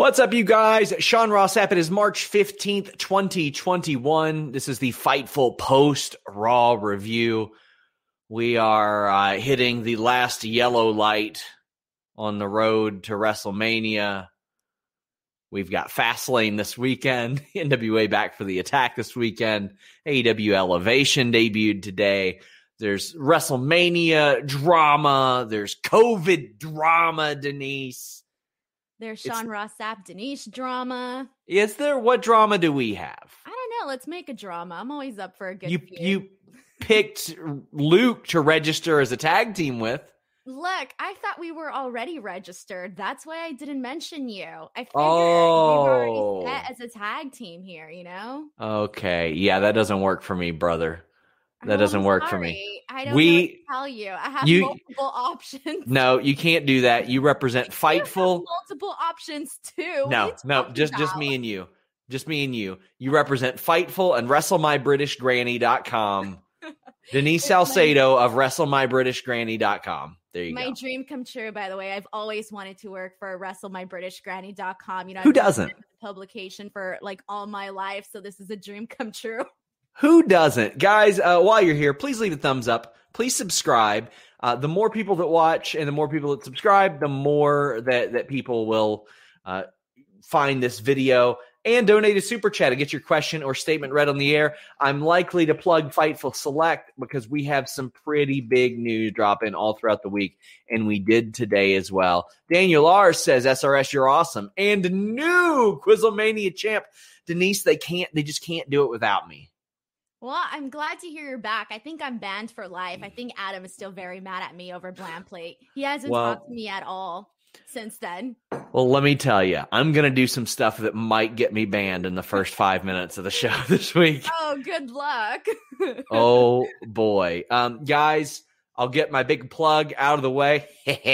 What's up, you guys? Sean Ross Sapp. It is March 15th, 2021. This is the Fightful post-Raw review. We are hitting the last yellow light on the road to WrestleMania. We've got Fastlane this weekend. NWA back for the attack this weekend. AEW Elevation debuted today. There's WrestleMania drama. There's COVID drama, Denise. There's Sean Ross Sapp, Denise drama. Is there? What drama do we have? I don't know. Let's make a drama. I'm always up for a good feud. You picked Luke to register as a tag team with. Look, I thought we were already registered. That's why I didn't mention you. I figured we were already set as a tag team here, you know? Okay. Yeah, that doesn't work for me, brother. That doesn't work for me. I don't know what to tell you. I have multiple options. No, you can't do that. You represent Fightful. Multiple options too. No, just me and you. Just me and you. You represent Fightful and WrestleMyBritishGranny.com. Denise Salcedo of WrestleMyBritishGranny.com. There you go. My dream come true, by the way. I've always wanted to work for WrestleMyBritishGranny.com. You know, who doesn't? Publication for like all my life, so this is a dream come true. Who doesn't? Guys, while you're here, please leave a thumbs up. Please subscribe. The more people that watch and the more people that subscribe, the more that people will find this video. And donate a super chat to get your question or statement read on the air. I'm likely to plug Fightful Select because we have some pretty big news dropping all throughout the week, and we did today as well. Daniel R. says, SRS, you're awesome. And new Quizlemania champ. Denise, they just can't do it without me. Well, I'm glad to hear you're back. I think I'm banned for life. I think Adam is still very mad at me over Bland Plate. He hasn't talked to me at all since then. Well, let me tell you, I'm going to do some stuff that might get me banned in the first 5 minutes of the show this week. Oh, good luck. Oh, boy. Guys, I'll get my big plug out of the way.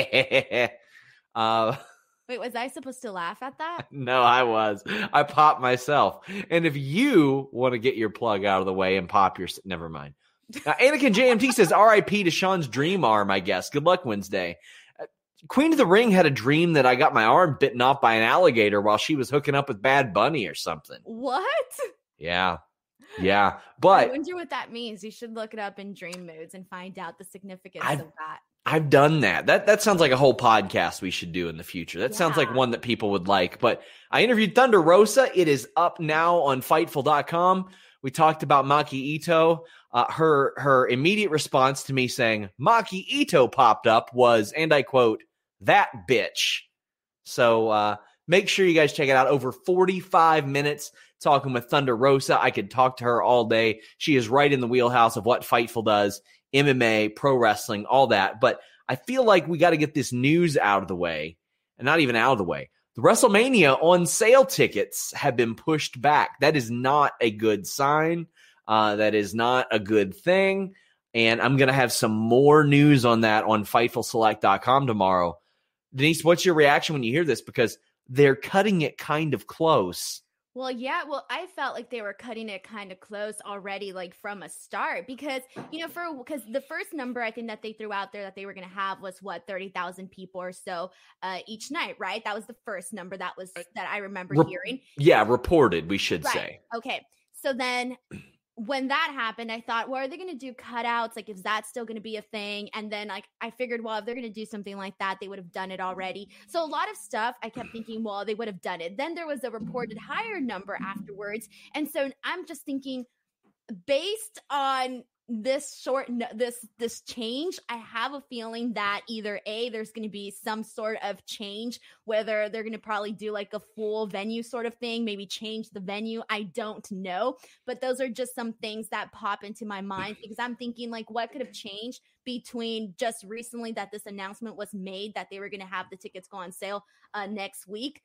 Wait, was I supposed to laugh at that? No, I was. I popped myself. And if you want to get your plug out of the way and pop your... Never mind. Anakin JMT says, RIP to Sean's dream arm, I guess. Good luck Wednesday. Queen of the Ring had a dream that I got my arm bitten off by an alligator while she was hooking up with Bad Bunny or something. What? Yeah. But I wonder what that means. You should look it up in dream moods and find out the significance of that. I've done that. That sounds like a whole podcast we should do in the future. That sounds like one that people would like. But I interviewed Thunder Rosa. It is up now on Fightful.com. We talked about Maki Ito. Her immediate response to me saying Maki Ito popped up was, and I quote, that bitch. So make sure you guys check it out. Over 45 minutes talking with Thunder Rosa. I could talk to her all day. She is right in the wheelhouse of what Fightful does. MMA, pro wrestling, all that. But I feel like we got to get this news out of the way, and not even out of the way. The WrestleMania on sale tickets have been pushed back. That is not a good sign. That is not a good thing. And I'm going to have some more news on that on FightfulSelect.com tomorrow. Denise, what's your reaction when you hear this? Because they're cutting it kind of close. Well, yeah. Well, I felt like they were cutting it kind of close already, like from a start, because, you know, because the first number I think that they threw out there that they were going to have was 30,000 people or so each night, right? That was the first number that I remember hearing. Yeah, reported, we should say. Okay. So then when that happened, I thought, well, are they going to do cutouts? Like, is that still going to be a thing? And then I figured, well, if they're going to do something like that, they would have done it already. So a lot of stuff, I kept thinking, well, they would have done it. Then there was a reported higher number afterwards. And so I'm just thinking, based on this change, I have a feeling that either A, there's going to be some sort of change, whether they're going to probably do like a full venue sort of thing, maybe change the venue. I don't know, but those are just some things that pop into my mind because I'm thinking like what could have changed between just recently that this announcement was made that they were going to have the tickets go on sale this week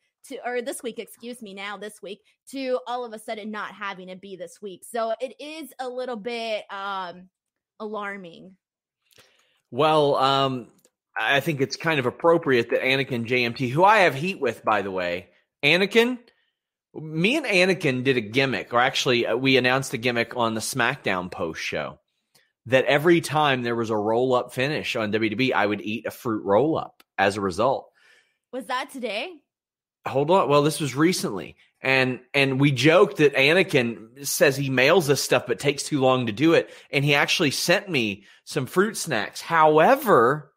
to all of a sudden not having it be this week. So it is a little bit alarming. Well, I think it's kind of appropriate that Anakin JMT, who I have heat with, by the way, Anakin, me and Anakin did a gimmick, or actually we announced a gimmick on the SmackDown post show that every time there was a roll-up finish on WWE, I would eat a fruit roll-up as a result. Was that today? Hold on. Well, this was recently. And we joked that Anakin says he mails us stuff but takes too long to do it. And he actually sent me some fruit snacks. However,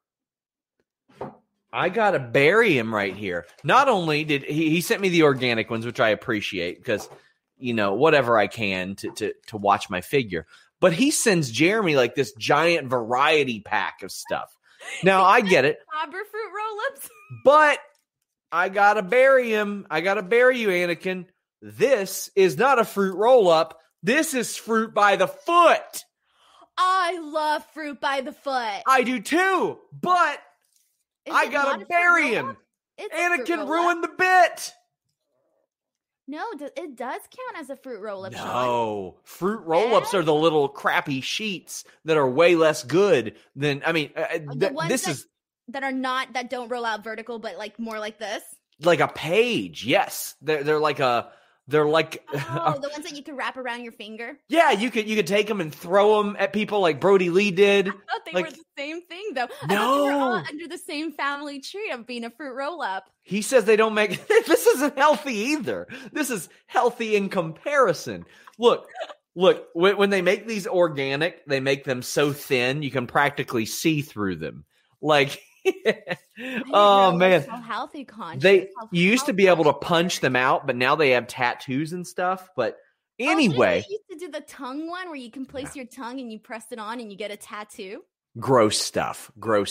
I got to bury him right here. Not only did he sent me the organic ones, which I appreciate because, whatever I can to watch my figure. But he sends Jeremy like this giant variety pack of stuff. Now, I get it. Arbor fruit roll-ups. But I got to bury him. I got to bury you, Anakin. This is not a fruit roll-up. This is fruit by the foot. I love fruit by the foot. I do too, but I got to bury him. Anakin ruined the bit. No, it does count as a fruit roll-up. No, Sean. fruit roll-ups are the little crappy sheets that are way less good than. I mean, that don't roll out vertical, but like more like this. Like a page, yes. They're like the ones that you can wrap around your finger. Yeah, you could take them and throw them at people like Brody Lee did. I thought they were the same thing though. No, I thought they were all under the same family tree of being a fruit roll-up. He says they don't make this isn't healthy either. This is healthy in comparison. Look, when they make these organic, they make them so thin you can practically see through them. Like, oh man, so healthy conscious. You used to be able to punch them out, but now they have tattoos and stuff. But anyway, they used to do the tongue one where you can place your tongue and you press it on and you get a tattoo. Gross stuff.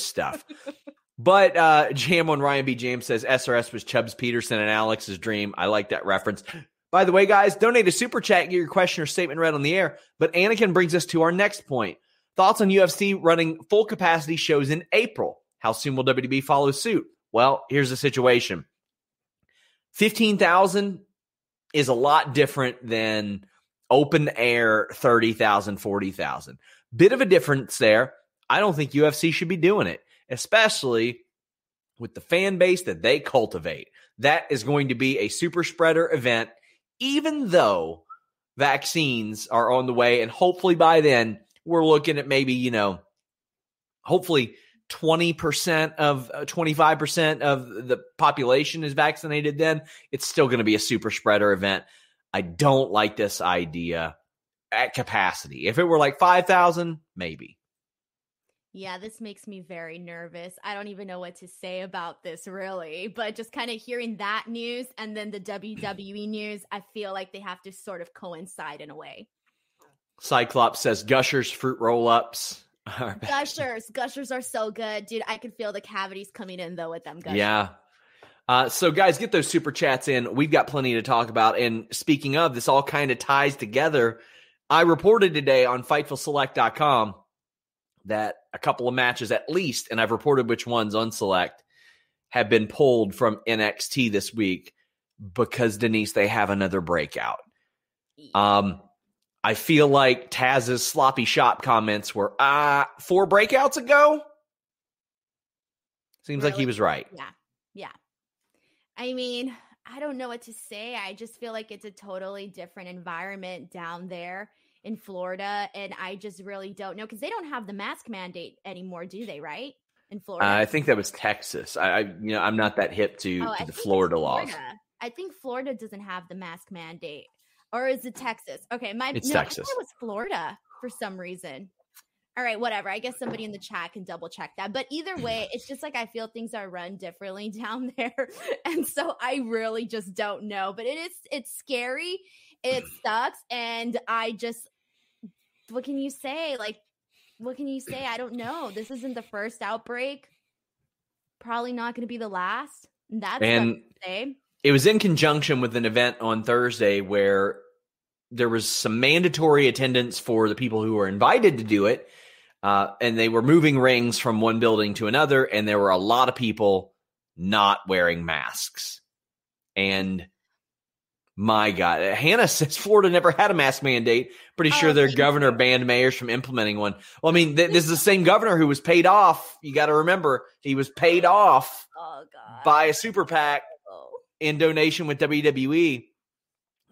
But Jam on Ryan B. James says SRS was Chubbs Peterson and Alex's dream. I like that reference. By the way, guys, donate a super chat and get your question or statement read on the air. But Anakin brings us to our next point. Thoughts on UFC running full capacity shows in April? How soon will WWE follow suit? Well, here's the situation. 15,000 is a lot different than open air 30,000, 40,000. Bit of a difference there. I don't think UFC should be doing it, especially with the fan base that they cultivate. That is going to be a super spreader event, even though vaccines are on the way. And hopefully by then, we're looking at maybe, hopefully 20% of 25% of the population is vaccinated. Then it's still going to be a super spreader event. I don't like this idea at capacity. If it were like 5,000, maybe. Yeah, this makes me very nervous. I don't even know what to say about this really, but just kind of hearing that news and then the WWE news, I feel like they have to sort of coincide in a way. Cyclops says Gushers fruit roll-ups. Gushers are so good, dude. I can feel the cavities coming in though with them Gushers. Yeah. So guys, get those super chats in. We've got plenty to talk about. And speaking of, this all kind of ties together. I reported today on FightfulSelect.com that a couple of matches at least, and I've reported which ones on Select, have been pulled from NXT this week because, Denise, they have another breakout. I feel like Taz's sloppy shop comments were 4 breakouts ago. Seems like he was right. Yeah. I mean, I don't know what to say. I just feel like it's a totally different environment down there in Florida, and I just really don't know because they don't have the mask mandate anymore, do they? Right? In Florida, I think that was Texas. I'm not that hip to the Florida laws. I think Florida doesn't have the mask mandate, or is it Texas? Okay, Texas. I thought it was Florida for some reason. All right, whatever. I guess somebody in the chat can double check that. But either way, it's just like I feel things are run differently down there, and so I really just don't know. But it's scary. It sucks, and I just. What can you say? I don't know. This isn't the first outbreak. Probably not going to be the last. That's what I say. It was in conjunction with an event on Thursday where there was some mandatory attendance for the people who were invited to do it. And they were moving rings from one building to another. And there were a lot of people not wearing masks. And my God, Hannah says Florida never had a mask mandate. Pretty sure their governor banned mayors from implementing one. Well, I mean, this is the same governor who was paid off. You got to remember, he was paid off by a super PAC in donation with WWE.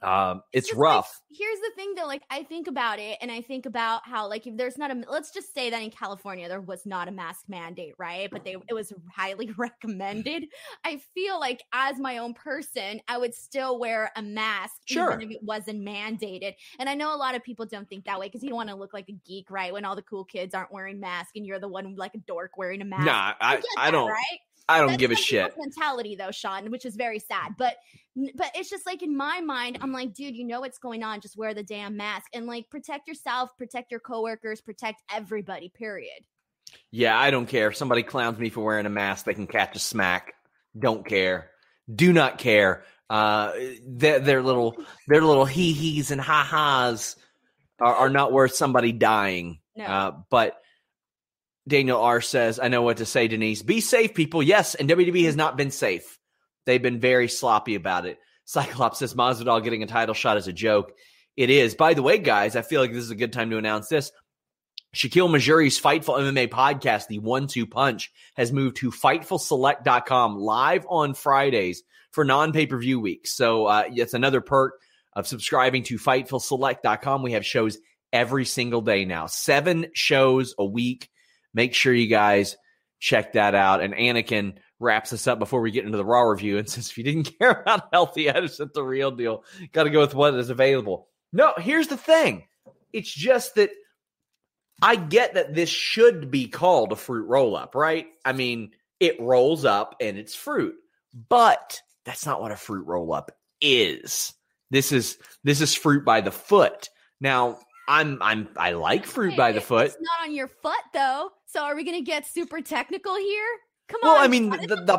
It's rough. Like, here's the thing though, like I think about it and I think about how like if there's not a, let's just say that in California there was not a mask mandate, right? But it was highly recommended. I feel like as my own person, I would still wear a mask even if it wasn't mandated. And I know a lot of people don't think that way because you don't want to look like a geek, right? When all the cool kids aren't wearing masks and you're the one like a dork wearing a mask. Nah, I don't. Right? I don't give a shit. Mentality though, Sean, which is very sad. But it's just like in my mind, I'm like, dude, you know what's going on. Just wear the damn mask and like protect yourself, protect your coworkers, protect everybody, period. Yeah, I don't care. If somebody clowns me for wearing a mask, they can catch a smack. Don't care. Do not care. Their little hee-hees and ha-has are not worth somebody dying. No. But Daniel R. says, I know what to say, Denise. Be safe, people. Yes, and WWE has not been safe. They've been very sloppy about it. Cyclops says Masvidal getting a title shot is a joke. It is. By the way, guys, I feel like this is a good time to announce this. Shaquille Majuri's Fightful MMA podcast, the 1-2 Punch, has moved to FightfulSelect.com live on Fridays for non-pay-per-view weeks. So it's another perk of subscribing to FightfulSelect.com. We have shows every single day now. 7 shows a week. Make sure you guys check that out. And Anakin wraps us up before we get into the Raw review and says, if you didn't care about Healthy Edison, the real deal, got to go with what is available. No, here's the thing. It's just that I get that this should be called a fruit roll-up, right? I mean, it rolls up and it's fruit, but that's not what a fruit roll-up is. This is fruit by the foot. Now, I like fruit by the foot. It's not on your foot though. So are we going to get super technical here? Come on. Well, I mean,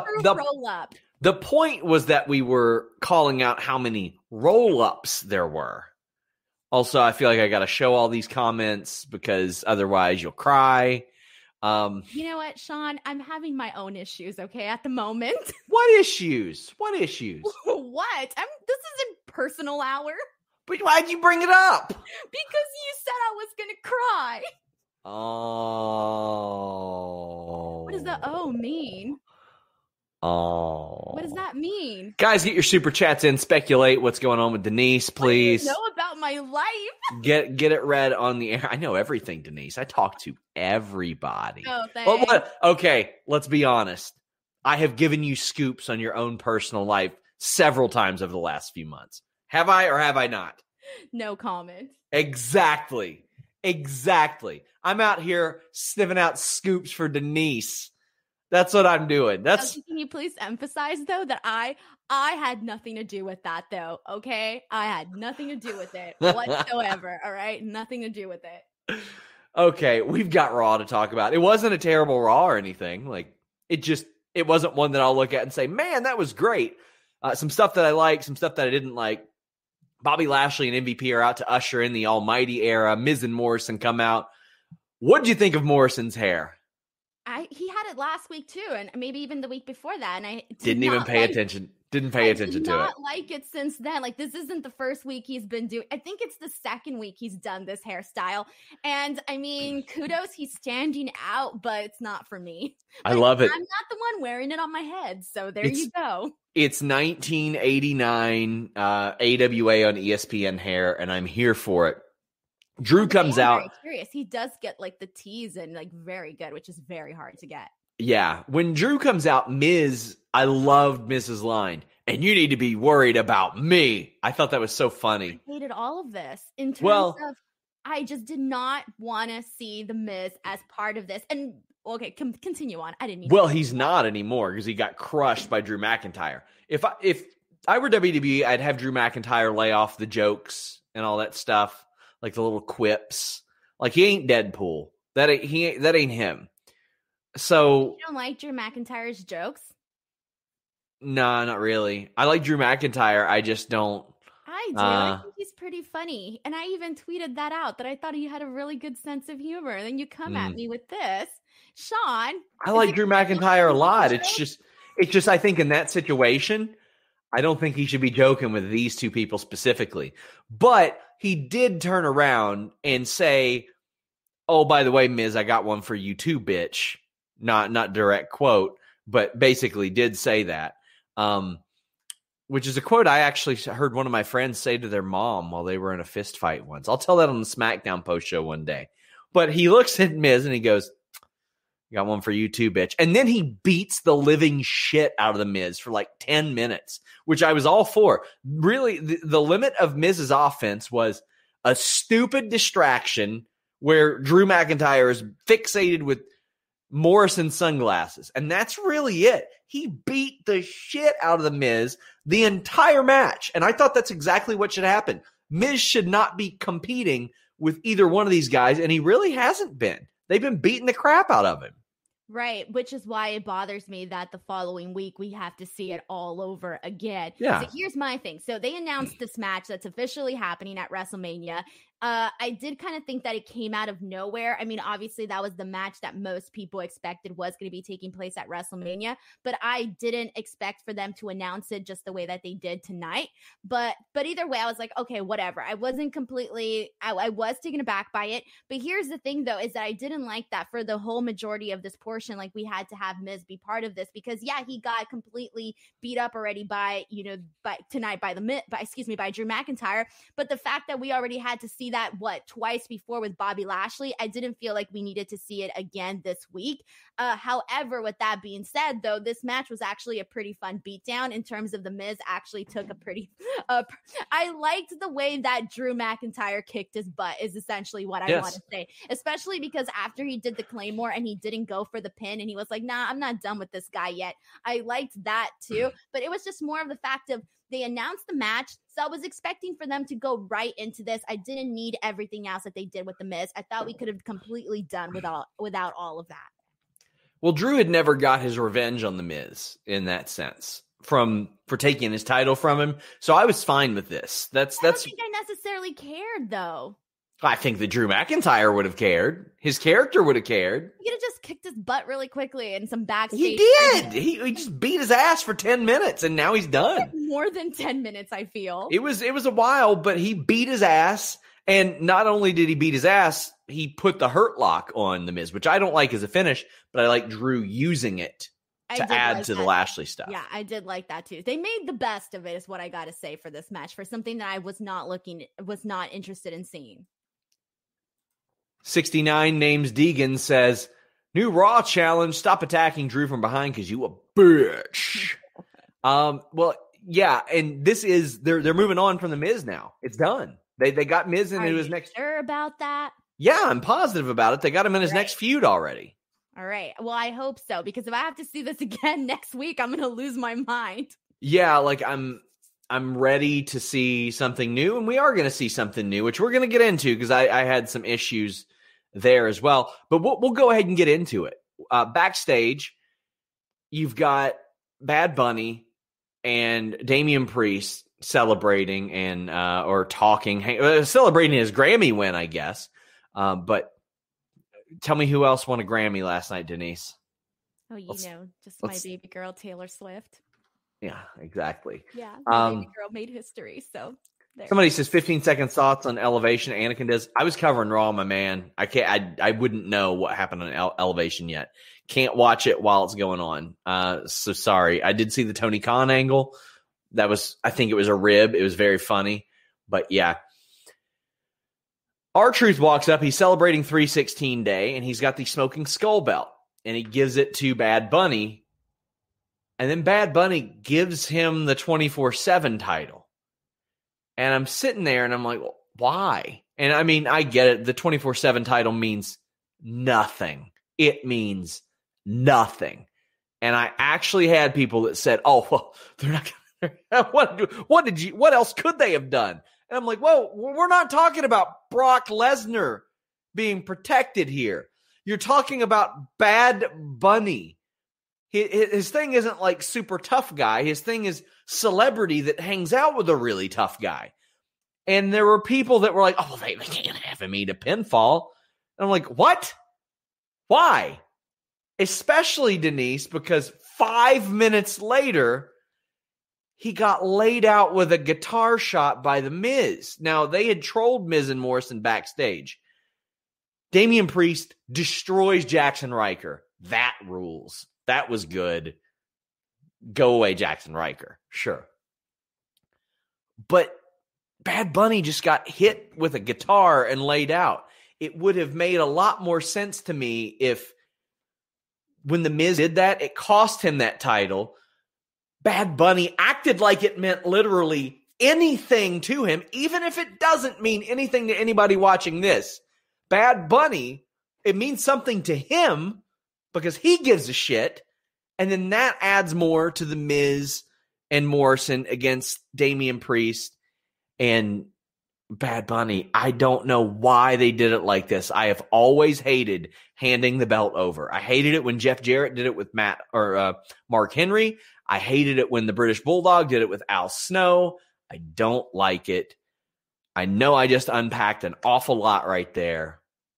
the point was that we were calling out how many roll-ups there were. Also, I feel like I got to show all these comments because otherwise you'll cry. You know what, Sean? I'm having my own issues, okay, at the moment. What issues? What issues? What? This isn't personal hour. But why'd you bring it up? Because you said I was going to cry. Oh. What does the O mean? Oh. What does that mean? Guys, get your super chats in. Speculate what's going on with Denise, please. What do you know about my life? Get it read on the air. I know everything, Denise. I talk to everybody. Oh, thanks. Okay, let's be honest. I have given you scoops on your own personal life several times over the last few months. Have I or have I not? No comment. Exactly. I'm out here sniffing out scoops for Denise. That's what I'm doing. Can you please emphasize, though, that I had nothing to do with that, though, okay? I had nothing to do with it whatsoever, all right? Nothing to do with it. Okay, we've got Raw to talk about. It wasn't a terrible Raw or anything. Like, it wasn't one that I'll look at and say, man, that was great. Some stuff that I liked, some stuff that I didn't like. Bobby Lashley and MVP are out to usher in the almighty era. Miz and Morrison come out. What did you think of Morrison's hair? He had it last week too, and maybe even the week before that, and I didn't even pay attention. Didn't pay attention to it. I did not like it since then. Like, this isn't the first week he's been doing. I think it's the second week he's done this hairstyle, and I mean, kudos, he's standing out, but it's not for me. I love it. I'm not the one wearing it on my head, so you go. It's 1989 AWA on ESPN hair, and I'm here for it. Drew comes out. Very curious. He does get like the tease and like very good, which is very hard to get. Yeah. When Drew comes out, I loved Miz's line, and you need to be worried about me. I thought that was so funny. I hated all of this in terms of I just did not want to see the Miz as part of this. And okay, continue on. I didn't mean he's not anymore because he got crushed by Drew McIntyre. If I were WWE, I'd have Drew McIntyre lay off the jokes and all that stuff. Like the little quips. Like, he ain't Deadpool. That ain't him. So you don't like Drew McIntyre's jokes? Nah, not really. I like Drew McIntyre. I just don't. I do. I think he's pretty funny. And I even tweeted that out, that I thought he had a really good sense of humor. And then you come at me with this. Sean. I like Drew McIntyre a lot. It's just I think in that situation, I don't think he should be joking with these two people specifically. But he did turn around and say, oh, by the way, Miz, I got one for you too, bitch. Not direct quote, but basically did say that. which is a quote I actually heard one of my friends say to their mom while they were in a fist fight once. I'll tell that on the SmackDown post show one day. But he looks at Miz and he goes, got one for you too, bitch. And then he beats the living shit out of the Miz for like 10 minutes, which I was all for. Really, the limit of Miz's offense was a stupid distraction where Drew McIntyre is fixated with Morrison sunglasses. And that's really it. He beat the shit out of the Miz the entire match. And I thought that's exactly what should happen. Miz should not be competing with either one of these guys, and he really hasn't been. They've been beating the crap out of him. Right, which is why it bothers me that the following week we have to see it all over again. Yeah. So here's my thing. So they announced this match that's officially happening at WrestleMania. I did kind of think that it came out of nowhere. I mean, obviously that was the match that most people expected was going to be taking place at WrestleMania, but I didn't expect for them to announce it just the way that they did tonight. But either way, I was like, okay, whatever. I wasn't completely, I was taken aback by it. But here's the thing though, is that I didn't like that for the whole majority of this portion, like we had to have Miz be part of this because yeah, he got completely beat up already by Drew McIntyre. But the fact that we already had to see that twice before with Bobby Lashley, I didn't feel like we needed to see it again this week. However, with that being said, though, this match was actually a pretty fun beatdown in terms of the Miz actually took a pretty. I liked the way that Drew McIntyre kicked his butt. Is essentially what I want to say, especially because after he did the Claymore and he didn't go for the pin and he was like, "Nah, I'm not done with this guy yet." I liked that too, but it was just more of the fact of. They announced the match, so I was expecting for them to go right into this. I didn't need everything else that they did with the Miz. I thought we could have completely done without all of that. Well, Drew had never got his revenge on the Miz in that sense for taking his title from him. So I was fine with this. I don't think I necessarily cared though. I think that Drew McIntyre would have cared. His character would have cared. He could have just kicked his butt really quickly in some backstage. He did. He just beat his ass for 10 minutes, and now he's done. More than 10 minutes, I feel. It was a while, but he beat his ass. And not only did he beat his ass, he put the Hurt Lock on the Miz, which I don't like as a finish, but I like Drew using it to add to the Lashley stuff. Yeah, I did like that too. They made the best of it, is what I got to say for this match, for something that I was not interested in seeing. 69 names Deegan says, new Raw challenge, stop attacking Drew from behind because you a bitch. Well, yeah, and this is they're moving on from the Miz now. It's done. They got Miz into his next. Sure about that? Yeah, I'm positive about it. They got him in his next feud already. All right. Well, I hope so, because if I have to see this again next week, I'm gonna lose my mind. Yeah, like I'm ready to see something new, and we are going to see something new, which we're going to get into because I had some issues there as well. But we'll go ahead and get into it. Backstage, you've got Bad Bunny and Damian Priest celebrating and or talking, celebrating his Grammy win, I guess. But tell me who else won a Grammy last night, Denise? Oh, just my baby girl, Taylor Swift. Yeah, exactly. Yeah, my baby girl made history, so... There. Somebody says 15-second thoughts on Elevation. Anakin does. I was covering Raw, my man. I wouldn't know what happened on Elevation yet. Can't watch it while it's going on. So sorry. I did see the Tony Khan angle. I think it was a rib. It was very funny. But yeah. R-Truth walks up. He's celebrating 316 Day, and he's got the Smoking Skull belt. And he gives it to Bad Bunny. And then Bad Bunny gives him the 24/7 title. And I'm sitting there and I'm like, well, why? And I mean, I get it. The 24/7 title means nothing. It means nothing. And I actually had people that said, oh, well, they're not going to, what else could they have done? And I'm like, whoa, we're not talking about Brock Lesnar being protected here. You're talking about Bad Bunny. His thing isn't like super tough guy. His thing is celebrity that hangs out with a really tough guy. And there were people that were like, oh, they can't have him eat a pinfall. And I'm like, what? Why? Especially Denise, because 5 minutes later, he got laid out with a guitar shot by The Miz. Now, they had trolled Miz and Morrison backstage. Damian Priest destroys Jackson Riker. That rules. That was good. Go away, Jackson Riker. Sure. but Bad Bunny just got hit with a guitar and laid out. It would have made a lot more sense to me if when The Miz did that, it cost him that title. Bad Bunny acted like it meant literally anything to him, even if it doesn't mean anything to anybody watching this. Bad Bunny, it means something to him because he gives a shit. And then that adds more to The Miz and Morrison against Damian Priest and Bad Bunny. I don't know why they did it like this. I have always hated handing the belt over. I hated it when Jeff Jarrett did it with Mark Henry. I hated it when the British Bulldog did it with Al Snow. I don't like it. I know I just unpacked an awful lot right there,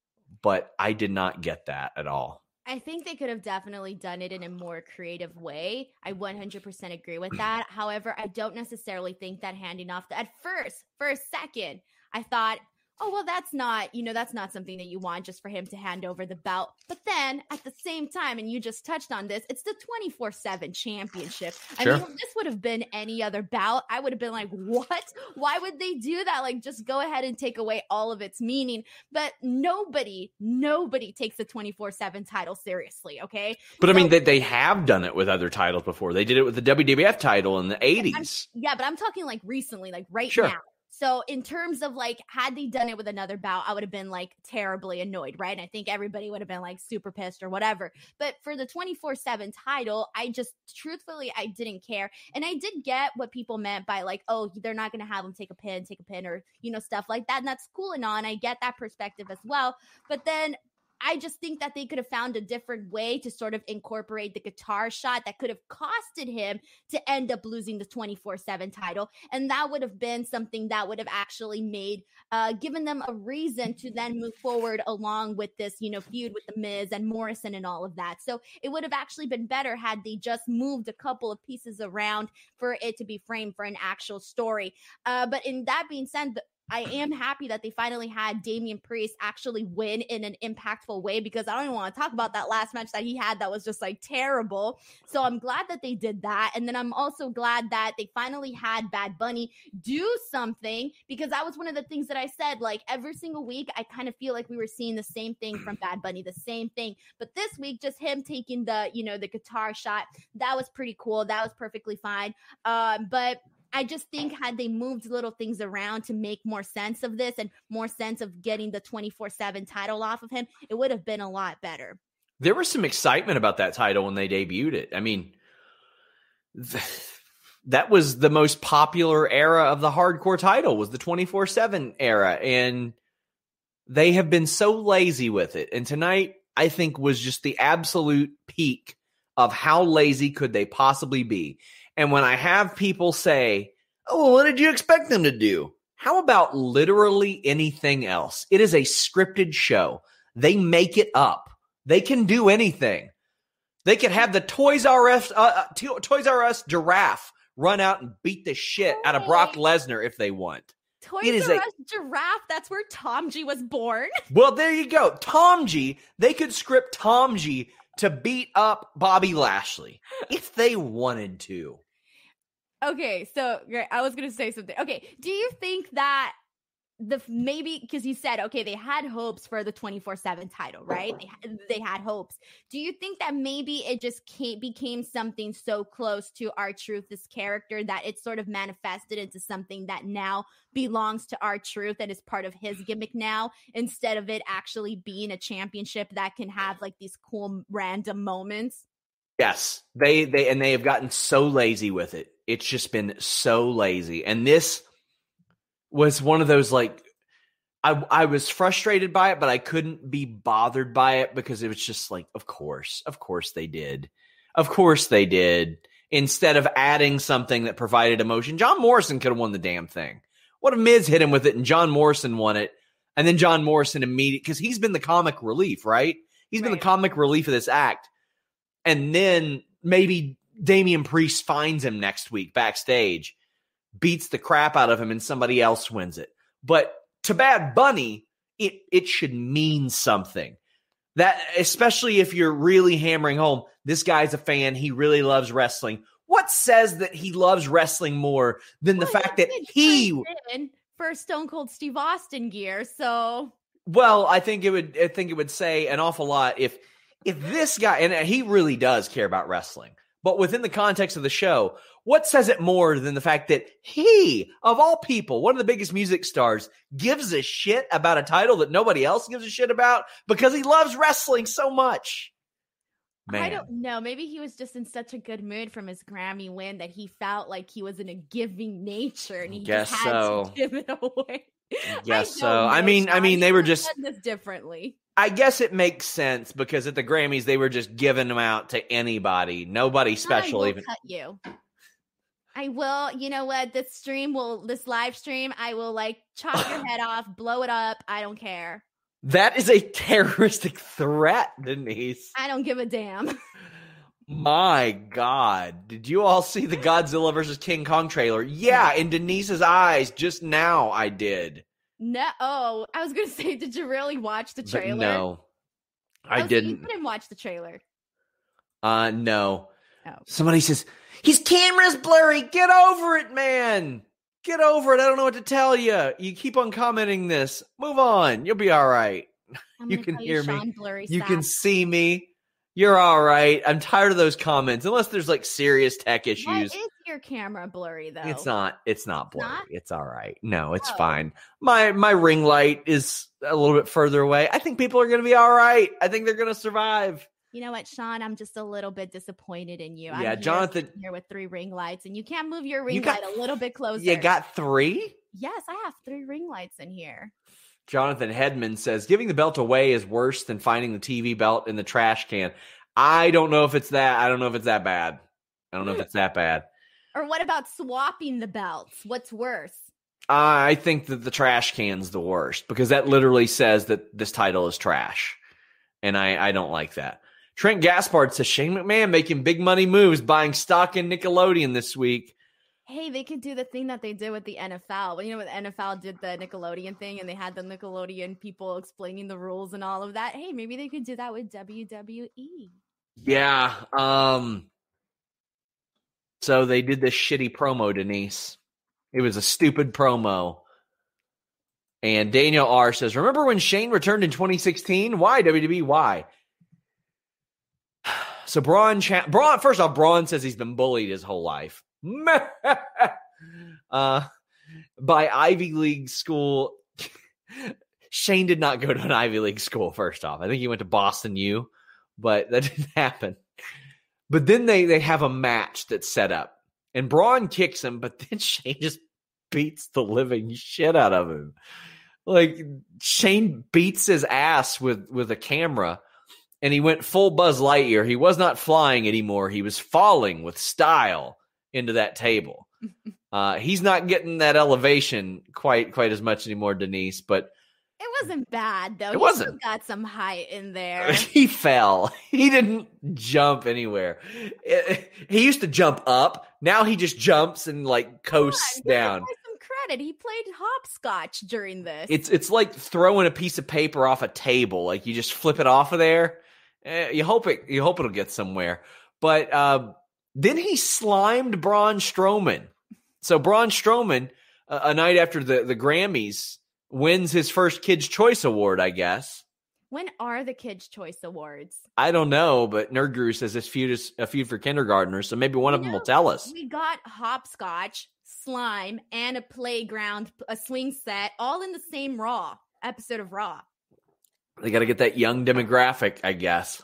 but I did not get that at all. I think they could have definitely done it in a more creative way. I 100% agree with that. However, I don't necessarily think that handing off at first, for a second, I thought, oh, well, that's not something that you want just for him to hand over the belt. But then at the same time, and you just touched on this, it's the 24/7 championship. Sure. I mean, if this would have been any other bout, I would have been like, what? Why would they do that? Like, just go ahead and take away all of its meaning. But nobody takes the 24/7 title seriously, okay? But I mean, they have done it with other titles before. They did it with the WWF title in the 80s. But I'm talking like recently, like right Sure. now. So in terms of like, had they done it with another bout, I would have been like terribly annoyed, right? And I think everybody would have been like super pissed or whatever. But for the 24/7 title, truthfully, I didn't care. And I did get what people meant by like, oh, they're not going to have them take a pin or, stuff like that. And that's cool and all. And I get that perspective as well. But then I just think that they could have found a different way to sort of incorporate the guitar shot that could have costed him to end up losing the 24/7 title. And that would have been something that would have actually made, given them a reason to then move forward along with this, feud with The Miz and Morrison and all of that. So it would have actually been better had they just moved a couple of pieces around for it to be framed for an actual story. But in that being said, I am happy that they finally had Damian Priest actually win in an impactful way, because I don't even want to talk about that last match that he had that was just like terrible. So I'm glad that they did that. And then I'm also glad that they finally had Bad Bunny do something, because that was one of the things that I said, like every single week, I kind of feel like we were seeing the same thing from Bad Bunny, the same thing. But this week, just him taking the guitar shot, that was pretty cool. That was perfectly fine. But I just think had they moved little things around to make more sense of this and more sense of getting the 24/7 title off of him, it would have been a lot better. There was some excitement about that title when they debuted it. I mean, that was the most popular era of the hardcore title, was the 24/7 era. And they have been so lazy with it. And tonight, I think, was just the absolute peak of how lazy could they possibly be. And when I have people say, oh, well, what did you expect them to do? How about literally anything else? It is a scripted show. They make it up. They can do anything. They could have the Toys R Us giraffe run out and beat the shit out of Brock Lesnar if they want. Toys R Us giraffe, that's where Tom G was born. Well, there you go. Tom G, they could script Tom G to beat up Bobby Lashley if they wanted to. Okay, so I was going to say something. Okay, do you think that maybe because you said, okay, they had hopes for the 24/7 title, right? They had hopes. Do you think that maybe it just became something so close to R-Truth, this character, that it sort of manifested into something that now belongs to R-Truth and is part of his gimmick now, instead of it actually being a championship that can have like these cool random moments? Yes, they have gotten so lazy with it. It's just been so lazy. And this was one of those, like, I was frustrated by it, but I couldn't be bothered by it because it was just like, of course they did. Of course they did. Instead of adding something that provided emotion, John Morrison could have won the damn thing. What if Miz hit him with it and John Morrison won it? And then John Morrison immediately, because he's been the comic relief, right? He's been the comic relief of this act. And then maybe Damian Priest finds him next week backstage, beats the crap out of him, and somebody else wins it. But to Bad Bunny, it should mean something. That, especially if you're really hammering home, this guy's a fan, he really loves wrestling. What says that he loves wrestling more than the fact that he for Stone Cold Steve Austin gear? So, well, I think it would say an awful lot if this guy, and he really does care about wrestling, but within the context of the show, what says it more than the fact that he, of all people, one of the biggest music stars, gives a shit about a title that nobody else gives a shit about because he loves wrestling so much? Man. I don't know. Maybe he was just in such a good mood from his Grammy win that he felt like he was in a giving nature and he just had to give it away. Yes. So I mean, they were just done this differently. I guess it makes sense because at the Grammys they were just giving them out to anybody, nobody special. I will cut you. I will. You know what? This live stream, I will like chop your head off, blow it up. I don't care. That is a terroristic threat, Denise. I don't give a damn. My God. Did you all see the Godzilla versus King Kong trailer? Yeah, in Denise's eyes just now I did. No. Oh, I was going to say, did you really watch the trailer? No, I didn't. So you didn't watch the trailer? No. Oh. Somebody says, his camera's blurry. Get over it, man. Get over it. I don't know what to tell you. You keep on commenting this. Move on. You'll be all right. You can hear me. You can see me. You're all right. I'm tired of those comments. Unless there's like serious tech issues. Why is your camera blurry though? It's not blurry. It's all right. No, it's fine. My ring light is a little bit further away. I think people are going to be all right. I think they're going to survive. You know what, Sean? I'm just a little bit disappointed in you. Yeah, Jonathan. Here with 3 ring lights, and you can't move your ring light a little bit closer. You got 3? Yes, I have 3 ring lights in here. Jonathan Hedman says, giving the belt away is worse than finding the TV belt in the trash can. I don't know if it's that. I don't know if it's that bad. Or what about swapping the belts? What's worse? I think that the trash can's the worst because that literally says that this title is trash. And I don't like that. Trent Gaspard says, Shane McMahon making big money moves, buying stock in Nickelodeon this week. Hey, they could do the thing that they did with the NFL. You know, when the NFL did the Nickelodeon thing and they had the Nickelodeon people explaining the rules and all of that. Hey, maybe they could do that with WWE. Yeah. So they did this shitty promo, Denise. It was a stupid promo. And Daniel R. says, remember when Shane returned in 2016? Why, WWE? Why? So Braun, first off, Braun says he's been bullied his whole life. By Ivy League school. Shane did not go to an Ivy League school, first off. I think he went to Boston U, but that didn't happen. But then they have a match that's set up. And Braun kicks him, but then Shane just beats the living shit out of him. Like, Shane beats his ass with a camera. And he went full Buzz Lightyear. He was not flying anymore. He was falling with style into that table. He's not getting that elevation quite as much anymore, Denise. But it wasn't bad, though. It wasn't. Still got some height in there. He fell. He didn't jump anywhere. He used to jump up. Now he just jumps and like coasts down. Some credit. He played hopscotch during this. It's like throwing a piece of paper off a table. Like you just flip it off of there. You hope it'll get somewhere. But then he slimed Braun Strowman. So Braun Strowman, a night after the Grammys, wins his first Kids' Choice Award, I guess. When are the Kids' Choice Awards? I don't know, but Nerd Guru says this feud is a feud for kindergartners, so maybe one of them will tell us. We got hopscotch, slime, and a playground, a swing set, all in the same episode of Raw. They got to get that young demographic, I guess.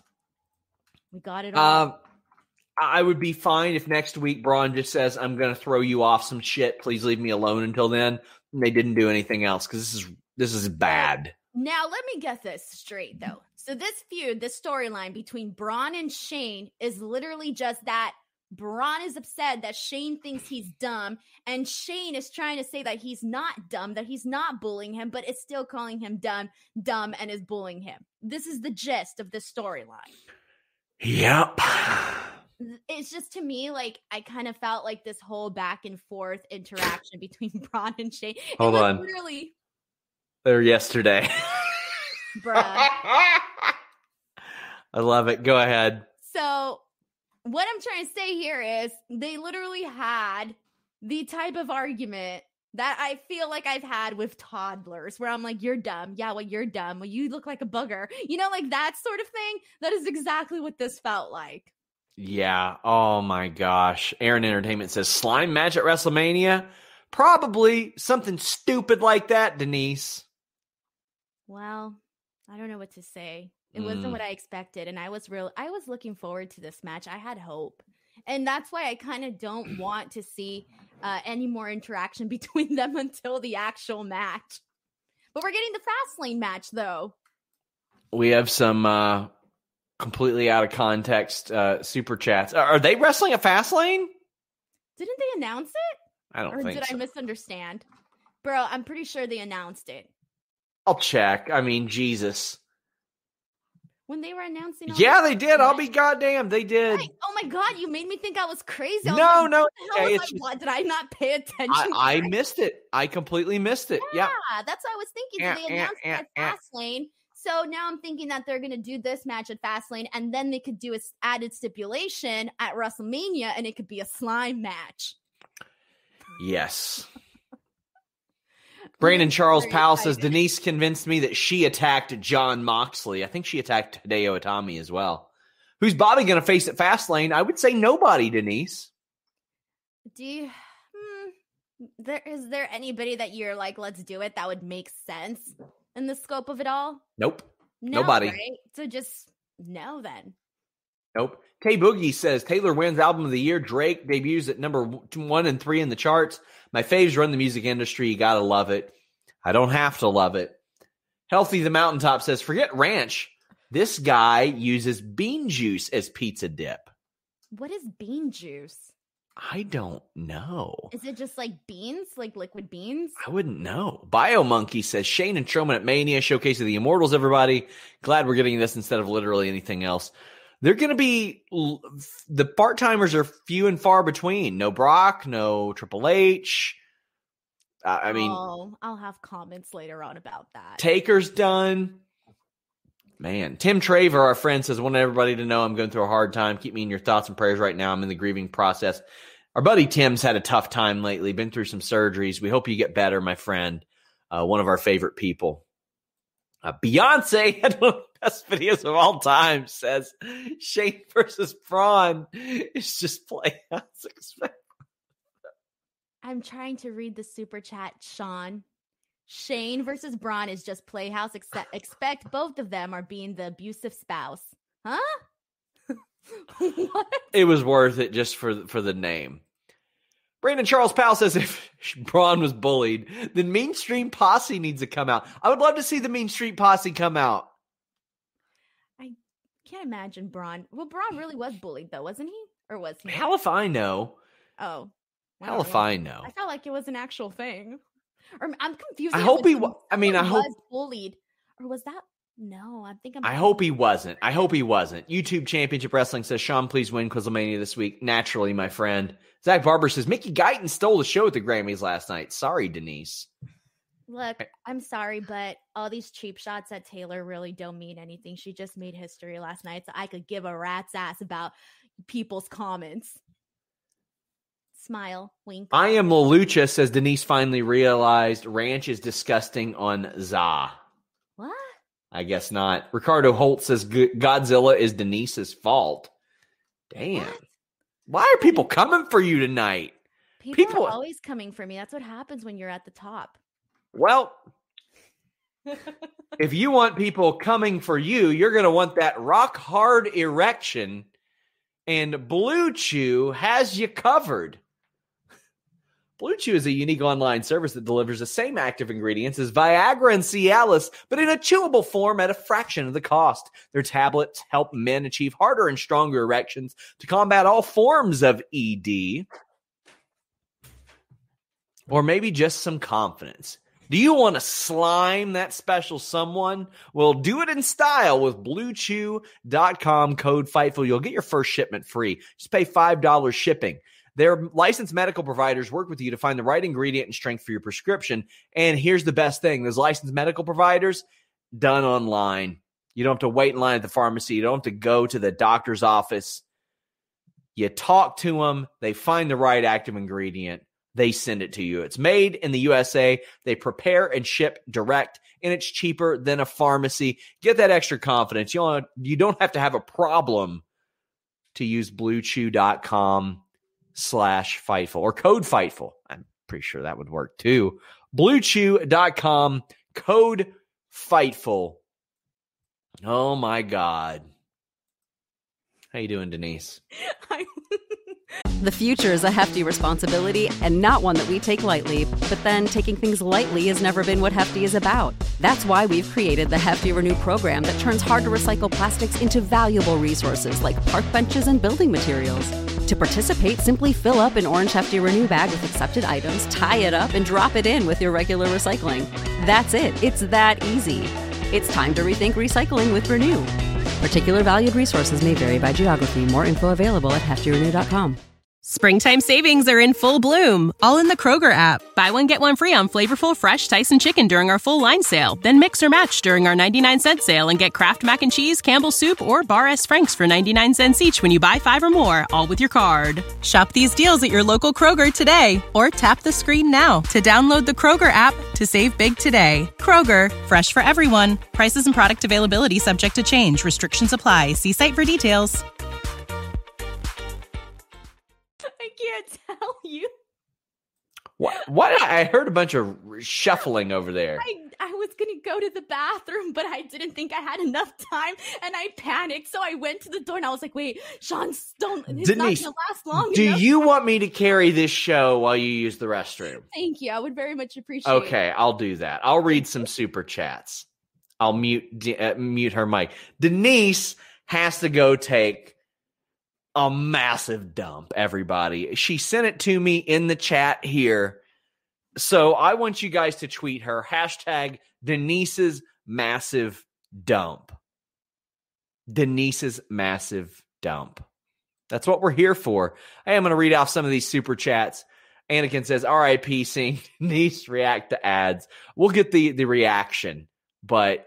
We got it all. I would be fine if next week Braun just says, I'm going to throw you off some shit. Please leave me alone until then. And they didn't do anything else because this is bad. Now, let me get this straight, though. So this feud, this storyline between Braun and Shane is literally just that. Braun is upset that Shane thinks he's dumb, and Shane is trying to say that he's not dumb, that he's not bullying him, but is still calling him dumb, and is bullying him. This is the gist of this storyline. Yep. It's just, to me, like, I kind of felt like this whole back and forth interaction between Braun and Shane. Hold on. Literally. There yesterday. Bruh. I love it. Go ahead. So what I'm trying to say here is they literally had the type of argument that I feel like I've had with toddlers where I'm like, you're dumb. Yeah, well, you're dumb. Well, you look like a booger. You know, like that sort of thing. That is exactly what this felt like. Yeah. Oh my gosh. Aaron Entertainment says slime match at WrestleMania. Probably something stupid like that, Denise. Well, I don't know what to say. It wasn't what I expected. And I was looking forward to this match. I had hope. And that's why I kind of don't want to see any more interaction between them until the actual match. But we're getting the Fastlane match, though. We have some completely out of context super chats. Are they wrestling at Fastlane? Didn't they announce it? I don't think so. Or did I misunderstand? Bro, I'm pretty sure they announced it. I'll check. I mean, Jesus. When they were announcing yeah, they did. I'll be goddamn. They did. Oh my God, you made me think I was crazy. No. What, did I not pay attention? I missed it. I completely missed it. Yeah. That's what I was thinking. So they announced it at Fastlane. So now I'm thinking that they're going to do this match at Fastlane, and then they could do an added stipulation at WrestleMania, and it could be a slime match. Yes. Brandon Charles Powell says, Denise convinced me that she attacked John Moxley. I think she attacked Hideo Itami as well. Who's Bobby going to face at Fastlane? I would say nobody, Denise. Is there anybody that you're like, let's do it, that would make sense in the scope of it all? Nope. No, nobody. Right? So just no then. Nope. K Boogie says, Taylor wins album of the year. Drake debuts at number 1 and 3 in the charts. My faves run the music industry. You got to love it. I don't have to love it. Healthy the Mountaintop says, forget ranch. This guy uses bean juice as pizza dip. What is bean juice? I don't know. Is it just like beans, like liquid beans? I wouldn't know. BioMonkey says, Shane and Strowman at Mania, showcase of the Immortals, everybody. Glad we're getting this instead of literally anything else. They're going to be, the part-timers are few and far between. No Brock, no Triple H. I'll have comments later on about that. Taker's done. Man, Tim Traver, our friend, says, I want everybody to know I'm going through a hard time. Keep me in your thoughts and prayers right now. I'm in the grieving process. Our buddy Tim's had a tough time lately, been through some surgeries. We hope you get better, my friend. One of our favorite people. Beyonce had one of the best videos of all time, says Shane versus Braun is just playing as expected. I'm trying to read the super chat, Sean. Shane versus Braun is just Playhouse. Expect both of them are being the abusive spouse. Huh? What? It was worth it just for the name. Brandon Charles Powell says if Braun was bullied, then Mean Street Posse needs to come out. I would love to see the Mean Street Posse come out. I can't imagine Braun. Well, Braun really was bullied, though, wasn't he? Or was he? Hell if I know. Oh. Hell if I know. I felt like it was an actual thing. Or I'm confused. I hope he was. I mean, I hope was bullied. Or was that? No, I think I hope he wasn't. I hope he wasn't. YouTube Championship Wrestling says, Sean, please win Quizlemania this week. Naturally, my friend. Zach Barber says, Mickey Guyton stole the show at the Grammys last night. Sorry, Denise. Look, I'm sorry, but all these cheap shots at Taylor really don't mean anything. She just made history last night, so I could give a rat's ass about people's comments. Smile, wink. I am Lelucha says, Denise finally realized ranch is disgusting on za. What? I guess not. Ricardo Holt says, Godzilla is Denise's fault. Damn. What? Why are people coming for you tonight? People are always coming for me. That's what happens when you're at the top. Well, if you want people coming for you, you're going to want that rock hard erection, and Blue Chew has you covered. Blue Chew is a unique online service that delivers the same active ingredients as Viagra and Cialis, but in a chewable form at a fraction of the cost. Their tablets help men achieve harder and stronger erections to combat all forms of ED, or maybe just some confidence. Do you want to slime that special someone? Well, do it in style with BlueChew.com code FIGHTFUL. You'll get your first shipment free. Just pay $5 shipping. Their licensed medical providers work with you to find the right ingredient and strength for your prescription. And here's the best thing. Those licensed medical providers, done online. You don't have to wait in line at the pharmacy. You don't have to go to the doctor's office. You talk to them, they find the right active ingredient, they send it to you. It's made in the USA. They prepare and ship direct, and it's cheaper than a pharmacy. Get that extra confidence. You don't have to have a problem to use BlueChew.com/Fightful or code Fightful. I'm pretty sure that would work too. BlueChew.com, code Fightful. Oh my God. How you doing, Denise? The future is a hefty responsibility and not one that we take lightly. But then taking things lightly has never been what Hefty is about. That's why we've created the Hefty Renew program that turns hard-to-recycle plastics into valuable resources like park benches and building materials. To participate, simply fill up an orange Hefty Renew bag with accepted items, tie it up, and drop it in with your regular recycling. That's it. It's that easy. It's time to rethink recycling with Renew. Particular valued resources may vary by geography. More info available at heftyrenew.com. Springtime savings are in full bloom, all in the Kroger app. Buy one, get one free on flavorful, fresh Tyson chicken during our full line sale. Then mix or match during our 99-cent sale and get Kraft Mac and Cheese, Campbell's Soup, or Bar S. Frank's for 99 cents each when you buy 5 or more, all with your card. Shop these deals at your local Kroger today, or tap the screen now to download the Kroger app to save big today. Kroger, fresh for everyone. Prices and product availability subject to change. Restrictions apply. See site for details. I can't tell you. What? I heard a bunch of shuffling over there. I was going to go to the bathroom, but I didn't think I had enough time, and I panicked, so I went to the door, and I was like, wait, Sean, it's not going to last long do enough. You want me to carry this show while you use the restroom? Thank you. I would very much appreciate it. Okay, I'll do that. I'll read some super chats. I'll mute her mic. Denise has to go take a massive dump, everybody. She sent it to me in the chat here. So I want you guys to tweet her, hashtag Denise's massive dump. Denise's massive dump. That's what we're here for. I am going to read off some of these super chats. Anakin says, RIP seeing Denise react to ads. We'll get the reaction, but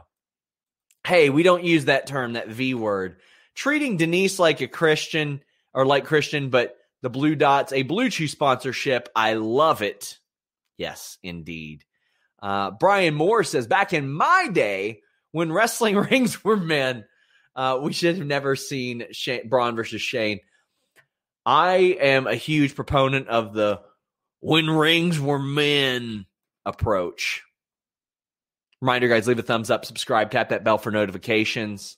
hey, we don't use that term, that V word. Treating Denise like a Christian, or like Christian, but the Blue Dots, a Blue Chew sponsorship. I love it. Yes, indeed. Brian Moore says, back in my day, when wrestling rings were men, we should have never seen Braun versus Shane. I am a huge proponent of the when rings were men approach. Reminder, guys, leave a thumbs up, subscribe, tap that bell for notifications.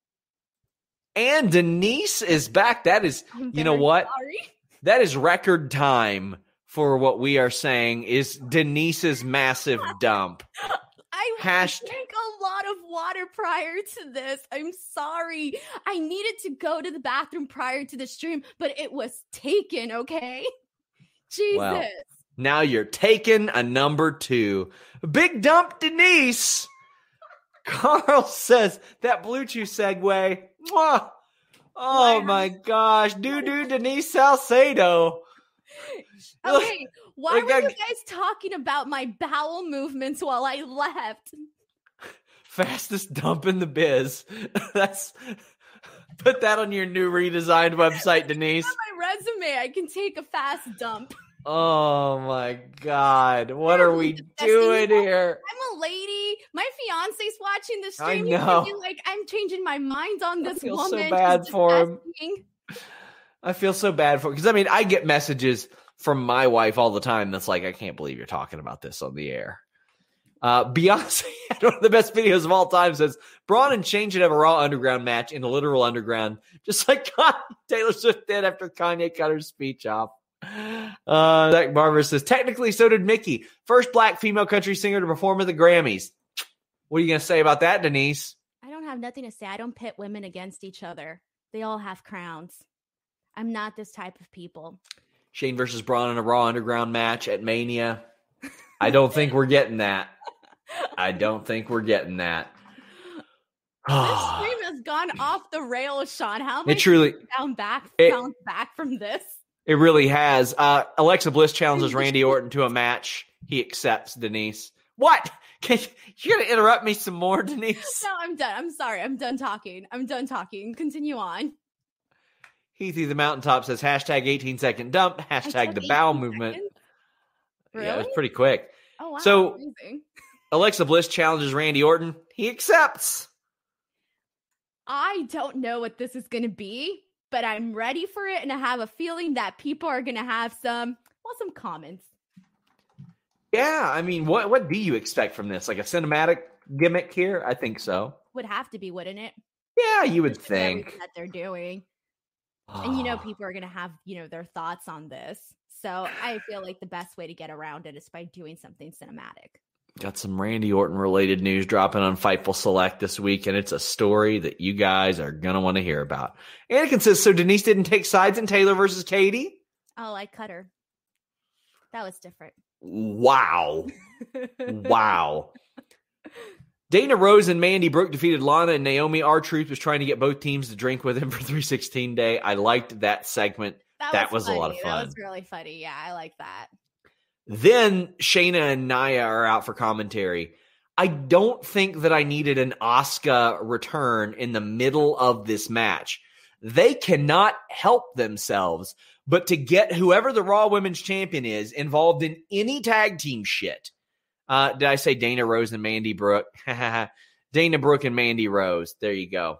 And Denise is back. That is, you know what? Sorry. That is record time for what we are saying is Denise's massive dump. I drank a lot of water prior to this. I'm sorry. I needed to go to the bathroom prior to the stream, but it was taken, okay? Jesus. Well, now you're taking a number 2. Big dump, Denise. Carl says that Blue Chew segue. Mwah. Oh my gosh. Denise Salcedo. Okay, why were you guys talking about my bowel movements while I left? Fastest dump in the biz. Put that on your new redesigned website, Denise. On my resume, I can take a fast dump. Oh my God. What are we doing here? I'm a lady. My fiance's watching the stream. I know. He's like, I'm changing my mind on this woman. I feel so bad for him. I feel so bad for him. Because, I get messages from my wife all the time that's like, I can't believe you're talking about this on the air. Beyonce had one of the best videos of all time, says, Braun and Shane should have a Raw Underground match in the literal underground, just like Taylor Swift did after Kanye cut her speech off. Zach Barber says, technically, so did Mickey. First black female country singer to perform at the Grammys. What are you going to say about that, Denise? I don't have nothing to say. I don't pit women against each other. They all have crowns. I'm not this type of people. Shane versus Braun in a Raw Underground match at Mania. I don't think we're getting that. This stream has gone off the rails, Sean. How am I bounce back from this? It really has. Alexa Bliss challenges Randy Orton to a match. He accepts, Denise. What? You're going to interrupt me some more, Denise? No, I'm done. I'm sorry. I'm done talking. Continue on. Heathy the Mountaintop says hashtag 18-second dump, hashtag the bowel movement. Seconds? Really? Yeah, it was pretty quick. Oh, wow. So Amazing. Alexa Bliss challenges Randy Orton. He accepts. I don't know what this is going to be, but I'm ready for it, and I have a feeling that people are going to have some comments. Yeah, I mean, what do you expect from this? Like a cinematic gimmick here? I think so. Would have to be, wouldn't it? Yeah, you would Just with everything think. that they're doing. And people are going to have, their thoughts on this. So I feel like the best way to get around it is by doing something cinematic. Got some Randy Orton related news dropping on Fightful Select this week, and it's a story that you guys are going to want to hear about. Anakin says, so Denise didn't take sides in Taylor versus Katie? Oh, I cut her. That was different. Wow. Wow. Dana Rose and Mandy Brooke defeated Lana and Naomi. R-Truth was trying to get both teams to drink with him for 316 Day. I liked that segment. That was a lot of fun. That was really funny. Yeah, I like that. Then Shayna and Nia are out for commentary. I don't think that I needed an Asuka return in the middle of this match. They cannot help themselves but to get whoever the Raw Women's Champion is involved in any tag team shit. Did I say Dana Rose and Mandy Brooke? Dana Brooke and Mandy Rose. There you go.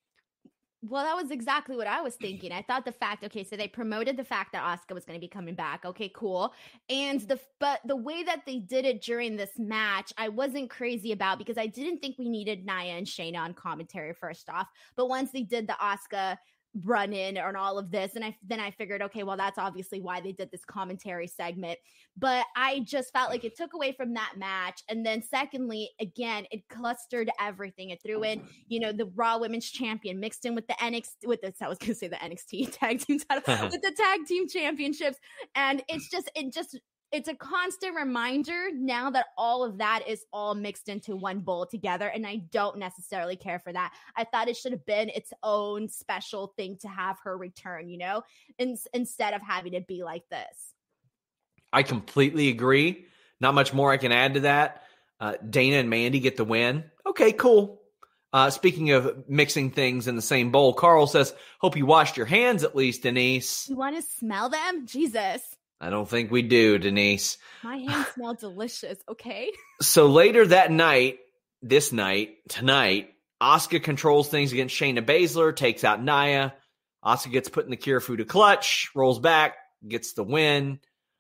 Well, that was exactly what I was thinking. I thought so they promoted the fact that Asuka was going to be coming back. Okay, cool. And but the way that they did it during this match, I wasn't crazy about because I didn't think we needed Nia and Shayna on commentary first off. But once they did the Asuka run in and all of this, and then I figured, okay, well, that's obviously why they did this commentary segment. But I just felt like it took away from that match. And then secondly, again, it clustered everything. It threw in, the Raw Women's Champion mixed in with the NXT, I was going to say the NXT tag team title, with the tag team championships. And it's a constant reminder now that all of that is all mixed into one bowl together. And I don't necessarily care for that. I thought it should have been its own special thing to have her return, instead of having it be like this. I completely agree. Not much more I can add to that. Dana and Mandy get the win. Okay, cool. Speaking of mixing things in the same bowl, Carl says, hope you washed your hands at least, Denise. You want to smell them? Jesus. I don't think we do, Denise. My hands smell delicious, okay? So later that night, tonight, Asuka controls things against Shayna Baszler, takes out Nia. Asuka gets put in the Kirifuda clutch, rolls back, gets the win.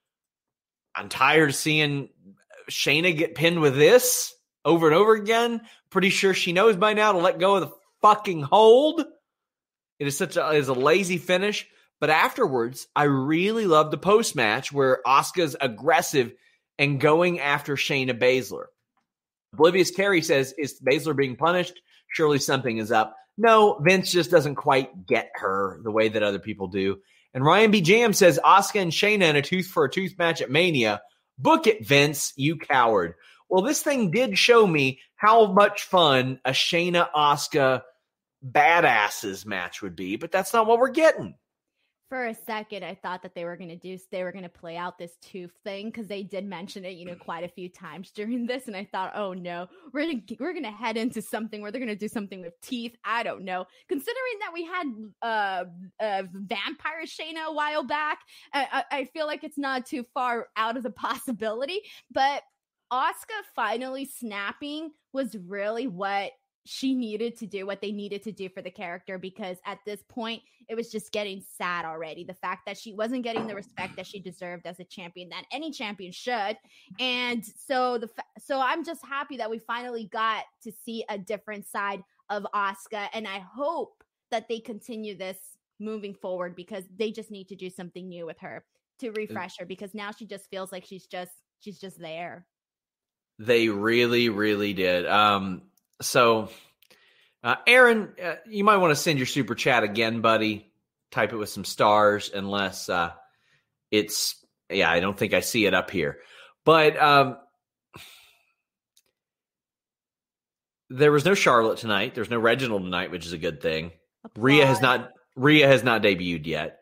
I'm tired of seeing Shayna get pinned with this over and over again. Pretty sure she knows by now to let go of the fucking hold. It is a lazy finish. But afterwards, I really loved the post-match where Asuka's aggressive and going after Shayna Baszler. Oblivious Carey says, is Baszler being punished? Surely something is up. No, Vince just doesn't quite get her the way that other people do. And Ryan B. Jam says, Asuka and Shayna in a tooth-for-a-tooth match at Mania. Book it, Vince, you coward. Well, this thing did show me how much fun a Shayna-Asuka badasses match would be, but that's not what we're getting. For a second, I thought that they were going to play out this tooth thing because they did mention it, quite a few times during this. And I thought, oh no, we're going to head into something where they're going to do something with teeth. I don't know. Considering that we had Vampire Shayna a while back, I feel like it's not too far out of the possibility. But Asuka finally snapping was really what she needed to do, what they needed to do for the character, because at this point it was just getting sad already. The fact that she wasn't getting the respect that she deserved as a champion, that any champion should. And so I'm just happy that we finally got to see a different side of Asuka. And I hope that they continue this moving forward, because they just need to do something new with her to refresh her, because now she just feels like she's just there. They really, really did. So, Aaron, you might want to send your super chat again, buddy. Type it with some stars, unless I don't think I see it up here. But there was no Charlotte tonight. There's no Reginald tonight, which is a good thing. Applause. Rhea has not debuted yet.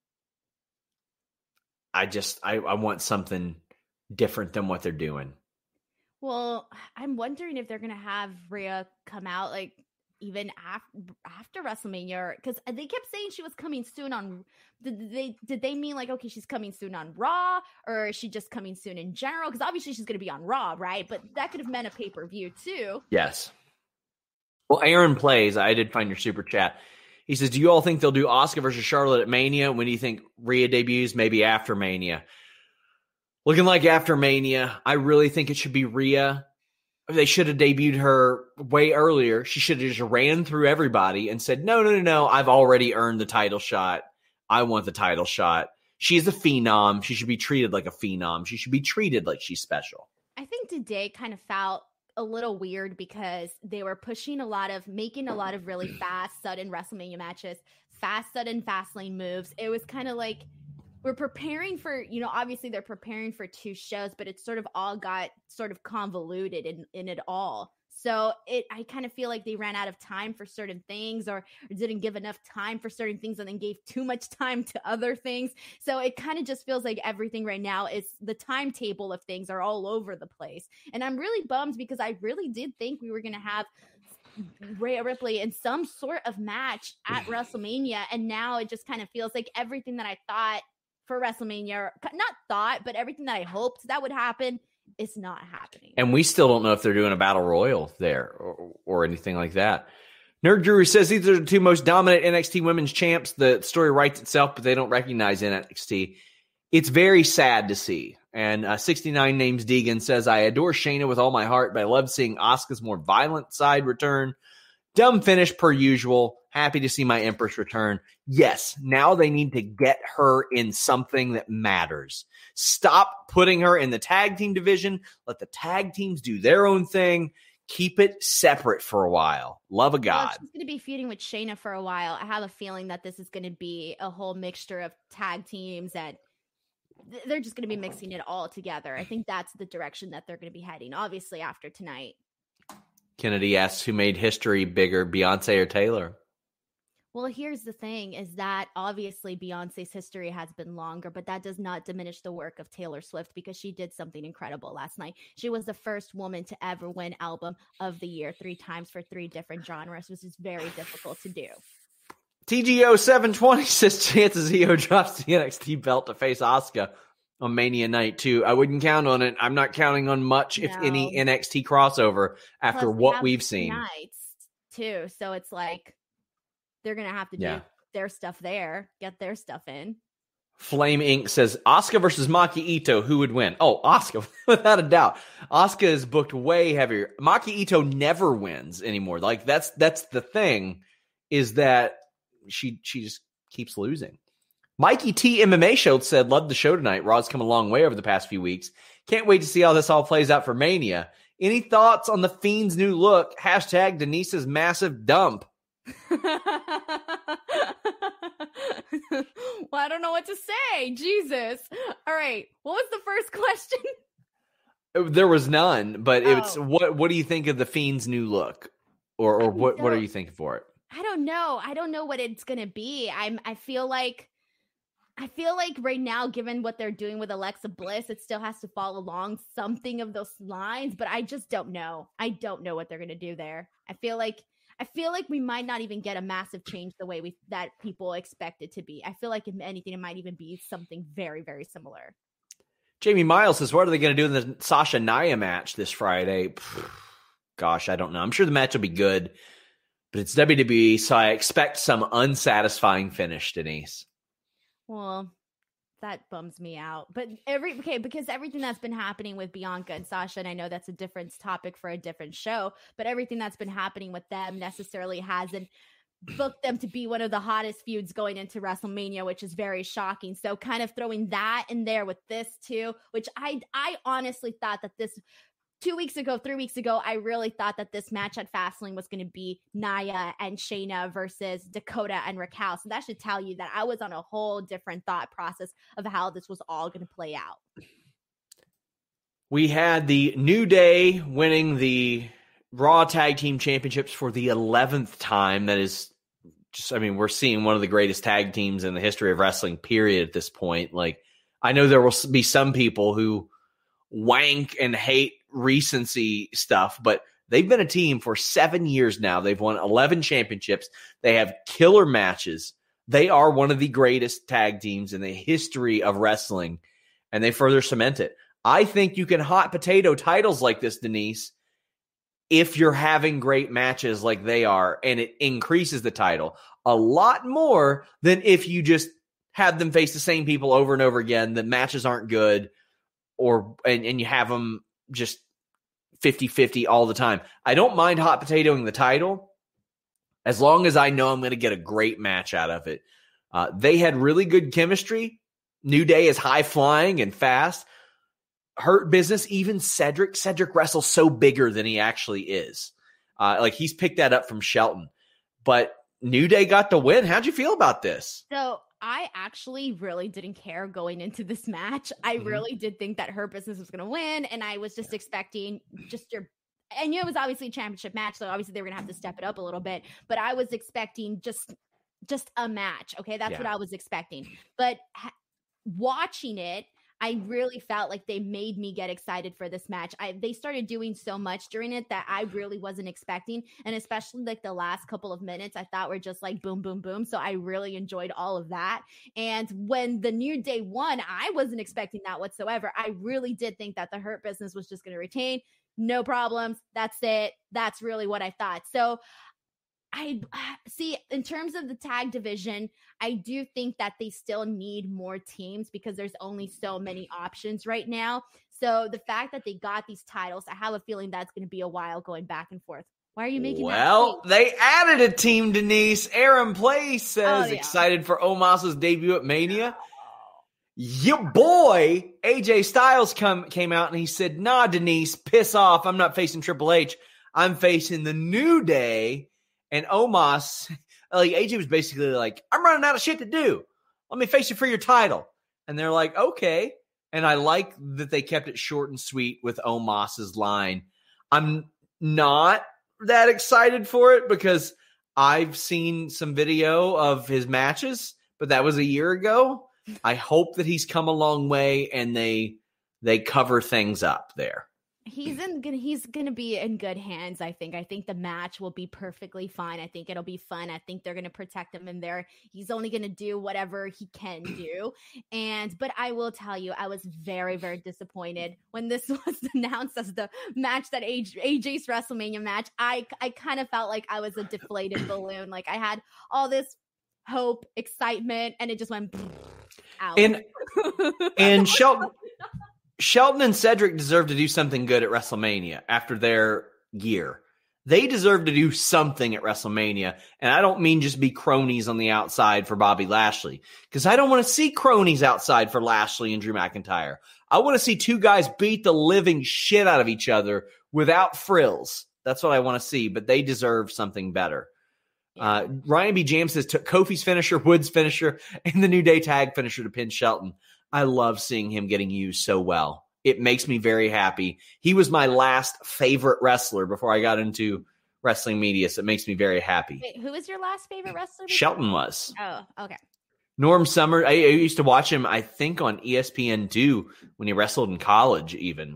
I want something different than what they're doing. Well, I'm wondering if they're going to have Rhea come out. Like, even after WrestleMania, because they kept saying she was coming soon on. Did they mean like, okay, she's coming soon on Raw, or is she just coming soon in general? Because obviously she's going to be on Raw, right? But that could have meant a pay-per-view too. Yes. Well, Aaron Plays, I did find your super chat. He says, do you all think they'll do Asuka versus Charlotte at Mania? When do you think Rhea debuts? Maybe after Mania. Looking like after Mania. I really think it should be Rhea. They should have debuted her way earlier. She should have just ran through everybody and said, no, I've already earned the title shot. I want the title shot. She's a phenom. She should be treated like a phenom. She should be treated like she's special. I think today kind of felt a little weird because they were making a lot of really fast, sudden WrestleMania matches, sudden Fastlane moves. It was kind of like we're preparing for, obviously they're preparing for 2 shows, but it sort of all got sort of convoluted in it all. So I kind of feel like they ran out of time for certain things or didn't give enough time for certain things and then gave too much time to other things. So it kind of just feels like everything right now is the timetable of things are all over the place. And I'm really bummed because I really did think we were going to have Rhea Ripley in some sort of match at WrestleMania. And now it just kind of feels like everything that I thought for WrestleMania, but everything that I hoped that would happen is not happening. And we still don't know if they're doing a battle royal there or anything like that. Nerd Guru says these are the 2 most dominant NXT women's champs. The story writes itself, but they don't recognize NXT. It's very sad to see. And 69 names Deegan says, I adore Shayna with all my heart, but I love seeing Asuka's more violent side return. Dumb finish per usual. Happy to see my Empress return. Yes, now they need to get her in something that matters. Stop putting her in the tag team division. Let the tag teams do their own thing. Keep it separate for a while. Love of God. Well, she's going to be feuding with Shayna for a while. I have a feeling that this is going to be a whole mixture of tag teams and they're just going to be mixing it all together. I think that's the direction that they're going to be heading, obviously, after tonight. Kennedy asks who made history bigger, Beyonce or Taylor? Well, here's the thing is that obviously Beyonce's history has been longer, but that does not diminish the work of Taylor Swift because she did something incredible last night. She was the first woman to ever win Album of the Year 3 times for 3 different genres, which is very difficult to do. TGO 720 says chances Io drops the NXT belt to face Asuka on Mania night too. I wouldn't count on it. I'm not counting on much, if any, NXT crossover after what we've seen. Nights too, so it's like they're gonna have to do their stuff there, get their stuff in. Flame Inc. says Asuka versus Maki Ito. Who would win? Oh, Asuka, without a doubt. Asuka is booked way heavier. Maki Ito never wins anymore. Like that's the thing, is that she just keeps losing. Mikey T MMA Show said, loved the show tonight. Raw's come a long way over the past few weeks. Can't wait to see how this all plays out for Mania. Any thoughts on the Fiend's new look? Hashtag Denise's massive dump. Well, I don't know what to say. Jesus. All right. What was the first question? There was none, but it's what do you think of the Fiend's new look? Or what are you thinking for it? I don't know. I don't know what it's going to be. I feel like right now, given what they're doing with Alexa Bliss, it still has to follow along something of those lines, but I just don't know. I don't know what they're going to do there. I feel like we might not even get a massive change the way that people expect it to be. I feel like if anything, it might even be something very, very similar. Jamie Miles says, what are they going to do in the Sasha Nia match this Friday? Gosh, I don't know. I'm sure the match will be good, but it's WWE, so I expect some unsatisfying finish, Denise. Well, that bums me out. But because everything that's been happening with Bianca and Sasha, and I know that's a different topic for a different show, but everything that's been happening with them necessarily hasn't booked them to be one of the hottest feuds going into WrestleMania, which is very shocking. So kind of throwing that in there with this too, which I honestly thought that this 3 weeks ago, I really thought that this match at Fastlane was going to be Nia and Shayna versus Dakota and Raquel. So that should tell you that I was on a whole different thought process of how this was all going to play out. We had the New Day winning the Raw Tag Team Championships for the 11th time. That is just, we're seeing one of the greatest tag teams in the history of wrestling, period, at this point. Like, I know there will be some people who wank and hate recency stuff, but They've been a team for 7 years now. They've won 11 championships. They have killer matches. They are one of the greatest tag teams in the history of wrestling, and they further cement it. I think you can hot potato titles like this, Denise, if you're having great matches like they are, and it increases the title a lot more than if you just have them face the same people over and over again. The matches aren't good, and you have them just 50-50 all the time. I don't mind hot potatoing the title as long as I know I'm going to get a great match out of it. They had really good chemistry. New Day is high flying and fast. Hurt Business, even Cedric wrestles so bigger than he actually is. He's picked that up from Shelton. But New Day got the win. How'd you feel about this? So I actually really didn't care going into this match. I really did think that Hurt Business was going to win, and I was just expecting I knew it was obviously a championship match, so obviously they were going to have to step it up a little bit, but I was expecting just a match. Okay. That's what I was expecting. But watching it, I really felt like they made me get excited for this match. They started doing so much during it that I really wasn't expecting. And especially like the last couple of minutes, I thought were just like boom, boom, boom. So I really enjoyed all of that. And when the New Day won, I wasn't expecting that whatsoever. I really did think that the Hurt Business was just going to retain. No problems. That's it. That's really what I thought. So I see, in terms of the tag division, I do think that they still need more teams because there's only so many options right now. So the fact that they got these titles, I have a feeling that's going to be a while going back and forth. Why are you making that? Well, they added a team, Denise. Aaron Place says excited for Omos's debut at Mania. Your boy, AJ Styles came out and he said, nah, Denise, piss off. I'm not facing Triple H. I'm facing the New Day. And Omos, AJ was basically like, I'm running out of shit to do. Let me face you for your title. And they're like, okay. And I like that they kept it short and sweet with Omos's line. I'm not that excited for it because I've seen some video of his matches, but that was a year ago. I hope that he's come a long way and they cover things up there. He's gonna be in good hands. I think the match will be perfectly fine. I think it'll be fun. I think they're gonna protect him in there. He's only gonna do whatever he can do. But I will tell you, I was very, very disappointed when this was announced as the match, that AJ's WrestleMania match. I kind of felt like I was a deflated balloon. Like I had all this hope, excitement, and it just went out. And Shelton and Cedric deserve to do something good at WrestleMania after their year. They deserve to do something at WrestleMania. And I don't mean just be cronies on the outside for Bobby Lashley, because I don't want to see cronies outside for Lashley and Drew McIntyre. I want to see two guys beat the living shit out of each other without frills. That's what I want to see, but they deserve something better. Yeah. Ryan B. James says, took Kofi's finisher, Wood's finisher, and the New Day tag finisher to pin Shelton. I love seeing him getting used so well. It makes me very happy. He was my last favorite wrestler before I got into wrestling media, so it makes me very happy. Wait, who was your last favorite wrestler? Shelton was. Oh, okay. Norm Summers, I used to watch him, I think, on ESPN2 when he wrestled in college even.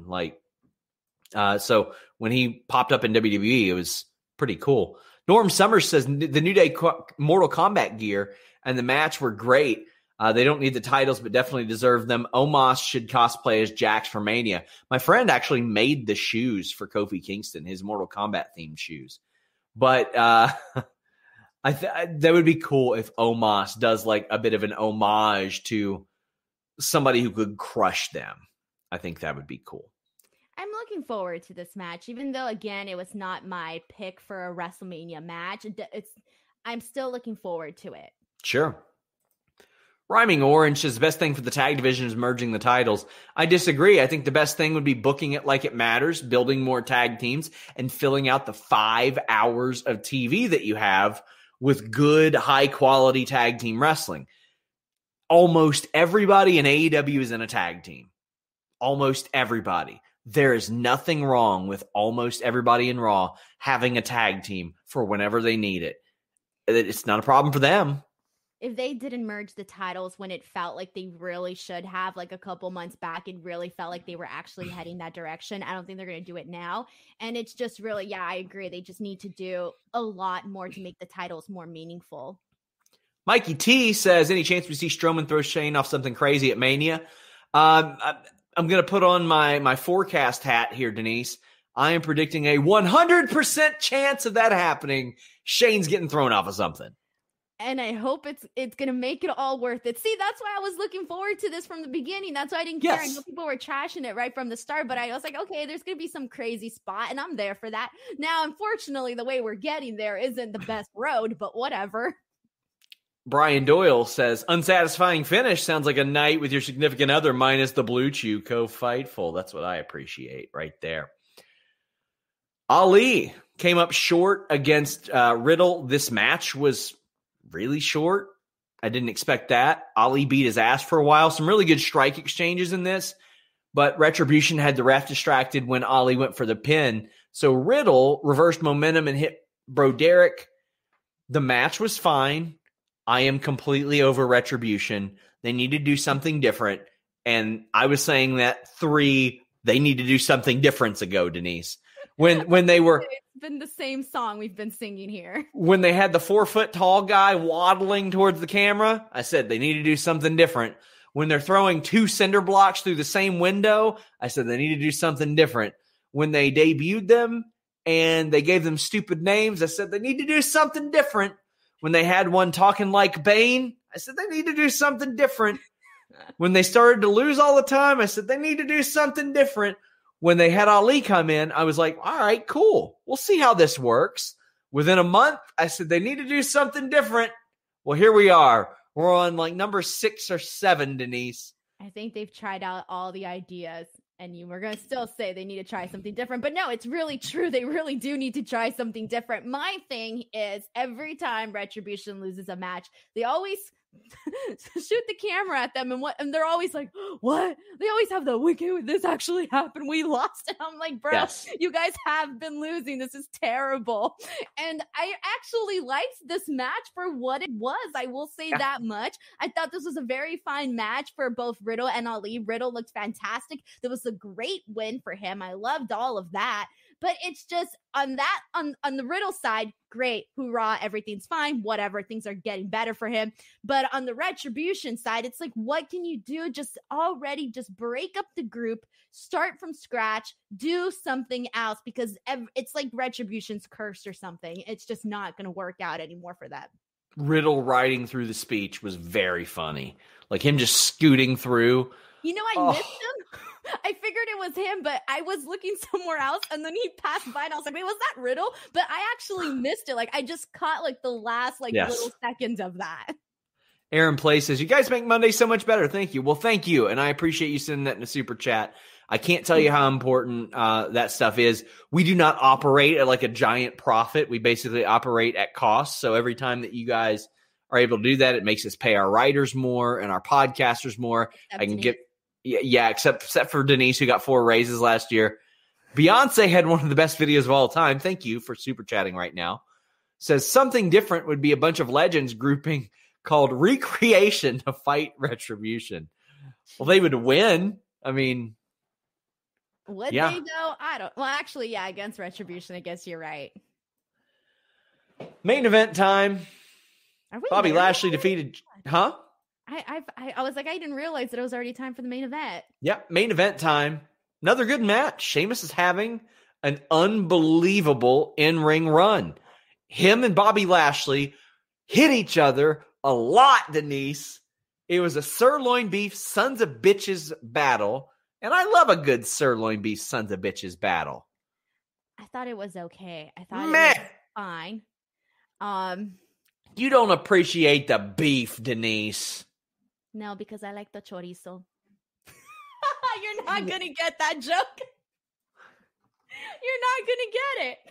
So when he popped up in WWE, it was pretty cool. Norm Summers says the New Day Mortal Kombat gear and the match were great. They don't need the titles, but definitely deserve them. Omos should cosplay as Jax for Mania. My friend actually made the shoes for Kofi Kingston, his Mortal Kombat themed shoes. But that would be cool if Omos does like a bit of an homage to somebody who could crush them. I think that would be cool. I'm looking forward to this match, even though, again, it was not my pick for a WrestleMania match. I'm still looking forward to it. Sure. Rhyming Orange says the best thing for the tag division is merging the titles. I disagree. I think the best thing would be booking it like it matters, building more tag teams, and filling out the 5 hours of TV that you have with good, high-quality tag team wrestling. Almost everybody in AEW is in a tag team. Almost everybody. There is nothing wrong with almost everybody in Raw having a tag team for whenever they need it. It's not a problem for them. if they didn't merge the titles when it felt like they really should have, like a couple months back, it really felt like they were actually heading that direction. I don't think they're going to do it now. And it's just really, yeah, I agree. They just need to do a lot more to make the titles more meaningful. Mikey T says, any chance we see Strowman throw Shane off something crazy at Mania? I'm going to put on my forecast hat here, Denise. I am predicting a 100% chance of that happening. Shane's getting thrown off of something. And I hope it's going to make it all worth it. See, that's why I was looking forward to this from the beginning. That's why I didn't care. I know people were trashing it right from the start, but I was like, okay, there's going to be some crazy spot, and I'm there for that. Now, unfortunately, the way we're getting there isn't the best road, but whatever. Brian Doyle says, unsatisfying finish sounds like a night with your significant other minus the Blue Chew co-fightful. That's what I appreciate right there. Ali came up short against Riddle. This match was really short. I didn't expect that. Ali beat his ass for a while. Some really good strike exchanges in this, but Retribution had the ref distracted when Ali went for the pin. So Riddle reversed momentum and hit Broderick. The match was fine. I am completely over Retribution. They need to do something different. And I was saying that they need to do something different ago, Denise. When they were... It's been the same song we've been singing here. When they had the 4-foot tall guy waddling towards the camera, I said they need to do something different. When they're throwing 2 cinder blocks through the same window, I said they need to do something different. When they debuted them and they gave them stupid names, I said they need to do something different. When they had one talking like Bane, I said they need to do something different. When they started to lose all the time, I said they need to do something different. When they had Ali come in, I was like, all right, cool. We'll see how this works. Within a month, I said they need to do something different. Well, here we are. We're on like number 6 or 7, Denise. I think they've tried out all the ideas, and you were going to still say they need to try something different. But no, it's really true. They really do need to try something different. My thing is every time Retribution loses a match, they always shoot the camera at them, and they're always like, what? They always have the, this actually happened. We lost. And I'm like, bro, yes. You guys have been losing. This is terrible. And I actually liked this match for what it was. I will say that much. I thought this was a very fine match for both Riddle and Ali. Riddle looked fantastic. There was a great win for him. I loved all of that. But it's just on the Riddle side, great, hoorah, everything's fine, whatever, things are getting better for him. But on the Retribution side, it's like, what can you do? Just break up the group, start from scratch, do something else, because it's like Retribution's cursed or something. It's just not going to work out anymore for them. Riddle riding through the speech was very funny. Like him just scooting through. You know, I missed him. I figured it was him, but I was looking somewhere else, and then he passed by, and I was like, wait, was that Riddle? But I actually missed it. Like, I just caught, like, the last, little seconds of that. Aaron Play says, you guys make Monday so much better. Thank you. Well, thank you, and I appreciate you sending that in a super chat. I can't tell you how important that stuff is. We do not operate at, like, a giant profit. We basically operate at cost, so every time that you guys are able to do that, it makes us pay our writers more and our podcasters more. I can get... Yeah, except for Denise, who got 4 raises last year. Beyonce had one of the best videos of all time. Thank you for super chatting right now. Says something different would be a bunch of legends grouping called Recreation to fight Retribution. Well, they would win. I mean, would they though? I don't. Well, actually, yeah, against Retribution, I guess you're right. Main event time. Bobby Lashley defeated. Huh? I was like, I didn't realize that it was already time for the main event. Yeah, main event time. Another good match. Sheamus is having an unbelievable in-ring run. Him and Bobby Lashley hit each other a lot, Denise. It was a sirloin beef sons of bitches battle. And I love a good sirloin beef sons of bitches battle. I thought it was okay. I thought it was fine. You don't appreciate the beef, Denise. No, because I like the chorizo. You're not going to get that joke. You're not going to get it.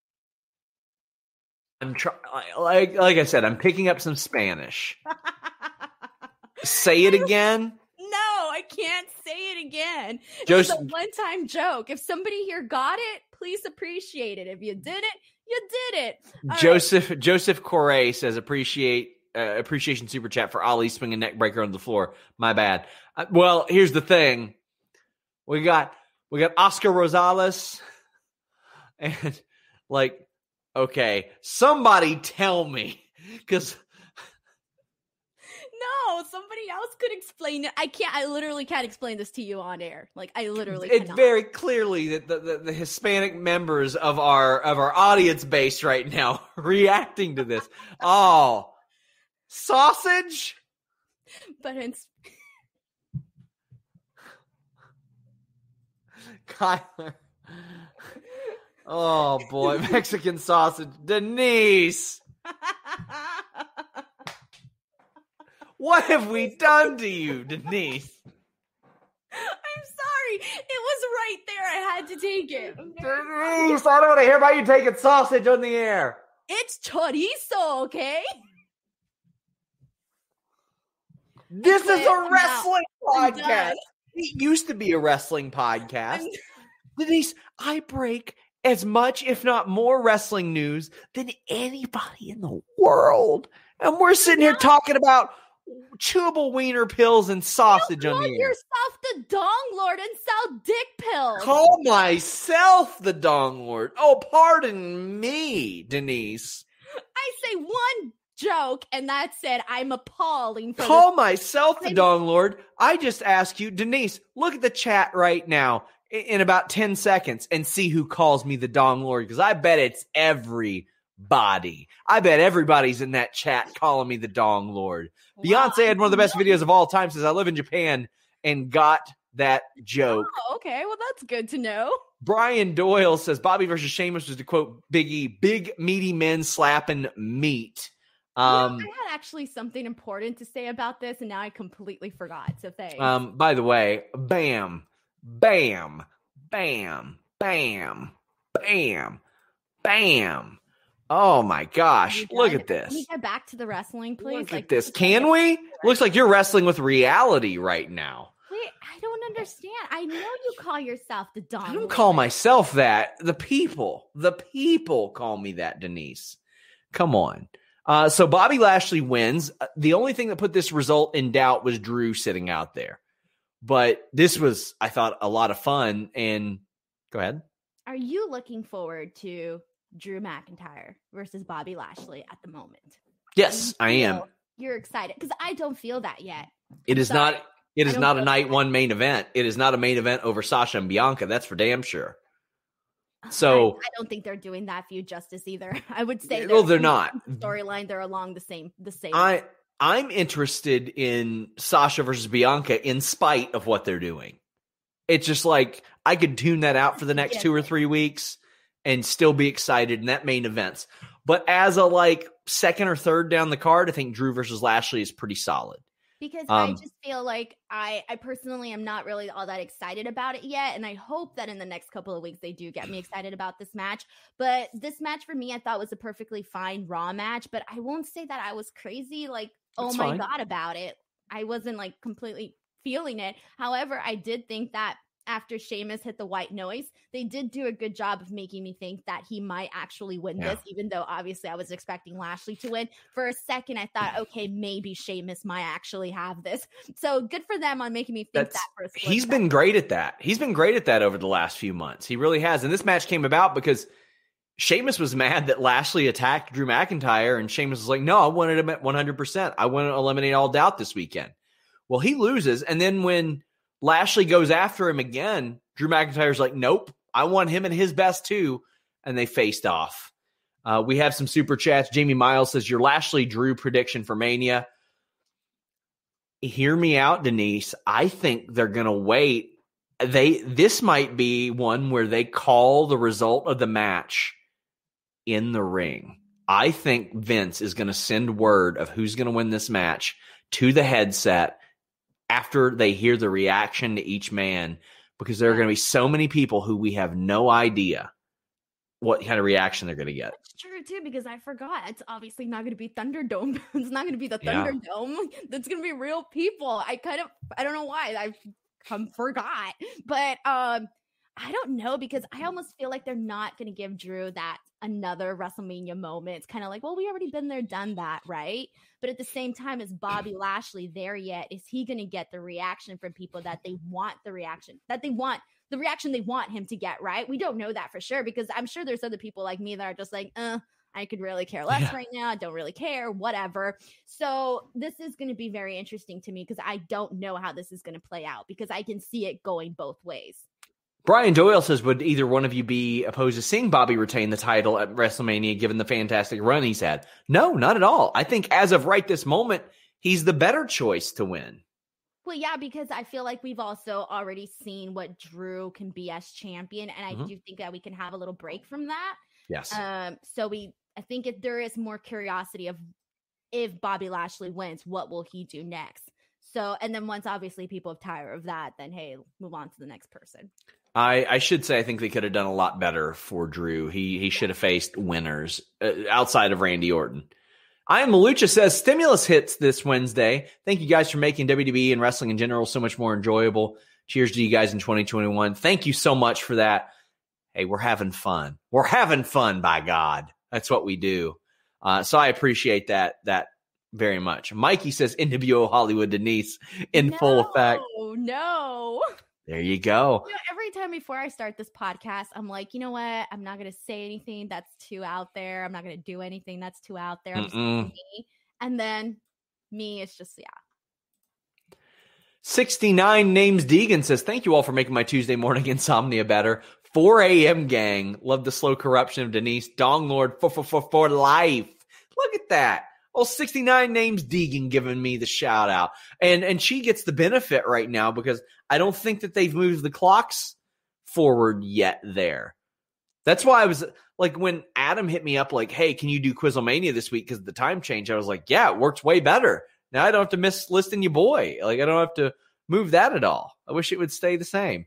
I'm trying. Like I said, I'm picking up some Spanish. Say it again. No, I can't say it again. It was a one-time joke. If somebody here got it, please appreciate it. If you did it, you did it. Joseph Correa says, appreciate appreciation super chat for Ali swinging neck breaker on the floor. My bad. Well, here's the thing. We got Oscar Rosales and like, okay, somebody tell me, because no, somebody else could explain it. I literally can't explain this to you on air. Like, I literally it's cannot. very clearly that the Hispanic members of our audience base right now reacting to this. Oh, sausage? But it's Kyler. Oh boy, Mexican sausage. Denise. What have we done to you, Denise? I'm sorry. It was right there. I had to take it. Denise, I don't want to hear about you taking sausage on the air. It's chorizo, okay? This is a I'm wrestling I'm podcast. done. It used to be a wrestling podcast. Denise, I break as much, if not more, wrestling news than anybody in the world. And we're sitting here talking about chewable wiener pills and sausage on Call the air. yourself the Dong Lord and sell dick pills. Call myself the Dong Lord. Oh, pardon me, Denise. I say one joke, and that's it. I'm appalling. For Call myself the Dong Lord. I just ask you, Denise, look at the chat right now in about 10 seconds and see who calls me the Dong Lord, because I bet it's everybody. I bet everybody's in that chat calling me the Dong Lord. Wow, Beyonce had one of the best videos of all time, says I live in Japan, and got that joke. Oh, okay, well, that's good to know. Brian Doyle says Bobby versus Sheamus was, to quote Biggie, big meaty men slapping meat. I had actually something important to say about this, and now I completely forgot. So thanks. By the way, bam, bam, bam, bam, bam, bam. Oh my gosh, look at this. Can we get back to the wrestling, please? Look at this. Can we? Looks like you're wrestling with reality right now. Wait, I don't understand. I know you call yourself the Dong. I don't Lord. call myself that. The people call me that, Denise. Come on. So Bobby Lashley wins. The only thing that put this result in doubt was Drew sitting out there. But this was, I thought, a lot of fun. And go ahead. Are you looking forward to Drew McIntyre versus Bobby Lashley at the moment? Yes, I am. You're excited because I don't feel that yet. It is not. It is not a feel night that. one main event. It is not a main event over Sasha and Bianca. That's for damn sure. So I don't think they're doing that feud justice either. I would say well, they're not. Storyline, they're along the same. I'm interested in Sasha versus Bianca in spite of what they're doing. It's just like I could tune that out for the next 2 or 3 weeks and still be excited in that main events. But as a like second or third down the card, I think Drew versus Lashley is pretty solid. Because I just feel like I personally am not really all that excited about it yet. And I hope that in the next couple of weeks, they do get me excited about this match. But this match for me, I thought was a perfectly fine Raw match. But I won't say that I was crazy, like, oh That's my fine. God, about it. I wasn't like completely feeling it. However, I did think that after Sheamus hit the white noise, they did do a good job of making me think that he might actually win this, even though obviously I was expecting Lashley to win. For a second, I thought, okay, maybe Sheamus might actually have this. So good for them on making me think that for a split He's been second. great at that. He's been great at that over the last few months. He really has. And this match came about because Sheamus was mad that Lashley attacked Drew McIntyre, and Sheamus was like, no, I wanted him at 100%. I want to eliminate all doubt this weekend. Well, he loses, and then when Lashley goes after him again, Drew McIntyre's like, nope, I want him at his best too, and they faced off. We have some super chats. Jamie Miles says, your Lashley Drew prediction for Mania. Hear me out, Denise. I think they're going to wait. This might be one where they call the result of the match in the ring. I think Vince is going to send word of who's going to win this match to the headset after they hear the reaction to each man, because there are going to be so many people who we have no idea what kind of reaction they're going to get. That's true too, because I forgot. It's obviously not going to be Thunderdome. It's not going to be the Yeah. Thunderdome. That's going to be real people. I don't know why I forgot, but I don't know, because I almost feel like they're not going to give Drew that another WrestleMania moment. It's kind of like, well, we already been there, done that, right? But at the same time, is Bobby Lashley there yet? Is he going to get the reaction from people that they want the reaction they want him to get, right? We don't know that for sure, because I'm sure there's other people like me that are just like, I could really care less right now. I don't really care, whatever. So this is going to be very interesting to me, because I don't know how this is going to play out, because I can see it going both ways. Brian Doyle says, would either one of you be opposed to seeing Bobby retain the title at WrestleMania given the fantastic run he's had? No, not at all. I think as of right this moment, he's the better choice to win. Well, yeah, because I feel like we've also already seen what Drew can be as champion, and I do think that we can have a little break from that. Yes. So I think if there is more curiosity of, if Bobby Lashley wins, what will he do next? So, and then once obviously people have tired of that, then hey, move on to the next person. I should say I think they could have done a lot better for Drew. He should have faced winners outside of Randy Orton. I Am Malucha says, stimulus hits this Wednesday. Thank you guys for making WWE and wrestling in general so much more enjoyable. Cheers to you guys in 2021. Thank you so much for that. Hey, we're having fun. We're having fun, by God. That's what we do. So I appreciate that very much. Mikey says, NWO Hollywood Denise in full effect. No. There you go. Every time before I start this podcast, I'm like, you know what? I'm not going to say anything that's too out there. I'm not going to do anything that's too out there. I'm just gonna be me. And then me, it's just, 69 Names Deegan says, thank you all for making my Tuesday morning insomnia better. 4 a.m. gang. Love the slow corruption of Denise. Dong Lord for life. Look at that. Oh, 69 Names Deegan giving me the shout out. And she gets the benefit right now, because I don't think that they've moved the clocks forward yet there. That's why I was like, when Adam hit me up like, hey, can you do Quizlemania this week because of the time change? I was like, yeah, it works way better. Now I don't have to miss listing your boy. Like, I don't have to move that at all. I wish it would stay the same.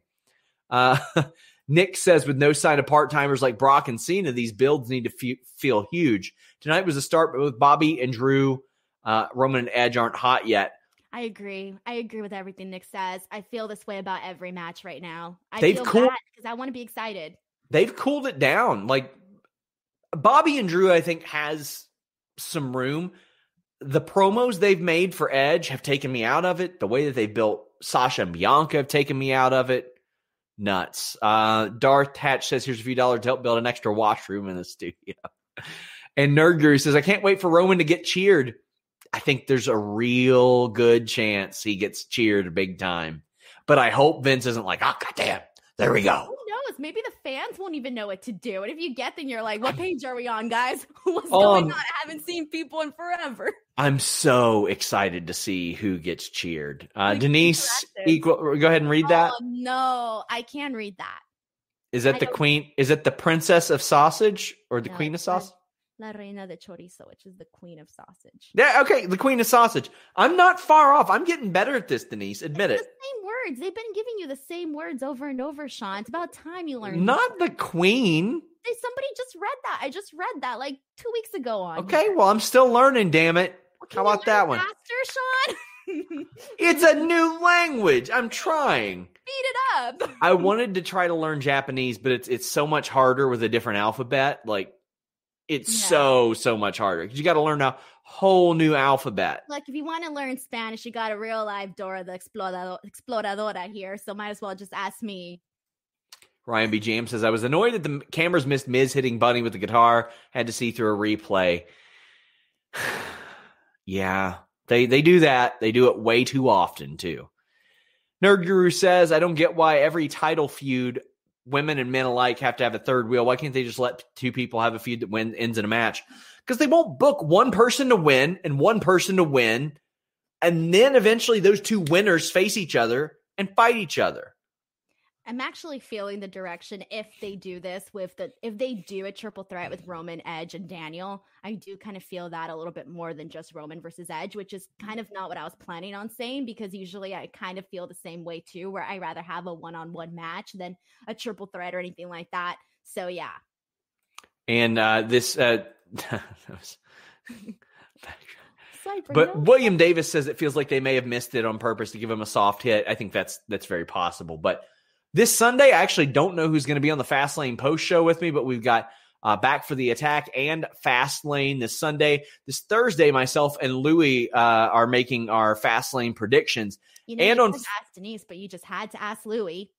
Nick says, with no sign of part-timers like Brock and Cena, these builds need to feel huge. Tonight was a start, but with Bobby and Drew, Roman and Edge aren't hot yet. I agree with everything Nick says. I feel this way about every match right now. They've feel cooled, bad because I want to be excited. They've cooled it down. Like, Bobby and Drew, I think, has some room. The promos they've made for Edge have taken me out of it. The way that they built Sasha and Bianca have taken me out of it. Nuts. Darth Hatch says, here's a few dollars to help build an extra washroom in the studio. And Nerd Guru says, I can't wait for Roman to get cheered. I think there's a real good chance he gets cheered big time. But I hope Vince isn't like, oh, goddamn, there we go. Who knows? Maybe the fans won't even know what to do. And if you get, then you're like, what page are we on, guys? What's going on? I haven't seen people in forever. I'm so excited to see who gets cheered. Denise, go ahead and read that. No, I can read that. Is that the queen? Is it the princess of sausage or the queen of sausage? La Reina de Chorizo, which is the queen of sausage. Yeah, okay, the queen of sausage. I'm not far off. I'm getting better at this, Denise. Admit it. The same words. They've been giving you the same words over and over, Sean. It's about time you learned. Not the queen. Somebody just read that. I just read that like 2 weeks ago on. Okay, well, I'm still learning, damn it. How about that one? Faster, Sean? It's a new language. I'm trying. Speed it up. I wanted to try to learn Japanese, but it's so much harder with a different alphabet. Like, it's so much harder because you got to learn a whole new alphabet. Like, if you want to learn Spanish, you got a real live Dora the Exploradora here, so might as well just ask me. Ryan B. James says, I was annoyed that the cameras missed Miz hitting Bunny with the guitar. Had to see through a replay. Yeah, they do that. They do it way too often, too. Nerd Guru says, I don't get why every title feud, women and men alike, have to have a third wheel. Why can't they just let two people have a feud that ends in a match? Because they won't book one person to win and one person to win, and then eventually those two winners face each other and fight each other. I'm actually feeling the direction if they do this if they do a triple threat with Roman, Edge, and Daniel. I do kind of feel that a little bit more than just Roman versus Edge, which is kind of not what I was planning on saying, because usually I kind of feel the same way too, where I rather have a one-on-one match than a triple threat or anything like that. So yeah. And but William Davis says it feels like they may have missed it on purpose to give him a soft hit. I think that's very possible. But this Sunday, I actually don't know who's going to be on the Fastlane post show with me, but we've got Back for the Attack and Fastlane this Sunday. This Thursday, myself and Louie are making our Fastlane predictions. You know, and you on could ask Denise, but you just had to ask Louie.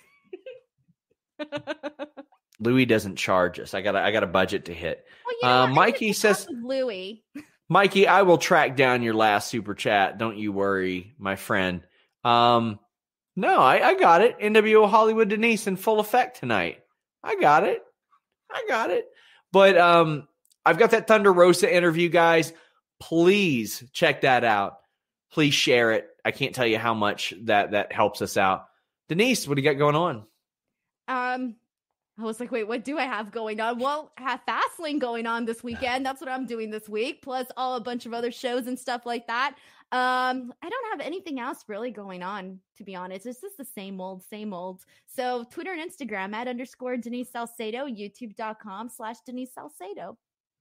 Louie doesn't charge us. I got a budget to hit. Well, you know what? Mikey says, Louie. Mikey, I will track down your last super chat. Don't you worry, my friend. No, I got it. NWO Hollywood Denise in full effect tonight. I got it. But I've got that Thunder Rosa interview, guys. Please check that out. Please share it. I can't tell you how much that helps us out. Denise, what do you got going on? I was like, wait, what do I have going on? Well, I have Fastlane going on this weekend. That's what I'm doing this week, plus a bunch of other shows and stuff like that. I don't have anything else really going on, to be honest. It's just the same old. So Twitter and Instagram @ Denise Salcedo, youtube.com/Denise Salcedo.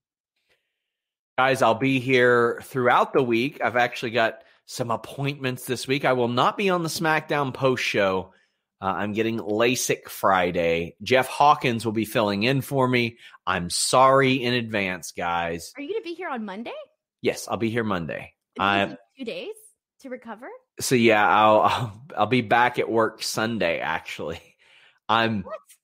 Guys, I'll be here throughout the week. I've actually got some appointments this week. I will not be on the SmackDown post show. I'm getting LASIK Friday. Jeff Hawkins will be filling in for me. I'm sorry in advance, guys. Are you going to be here on Monday? Yes, I'll be here Monday. It 2 days to recover? So yeah, I'll be back at work Sunday, actually. I'm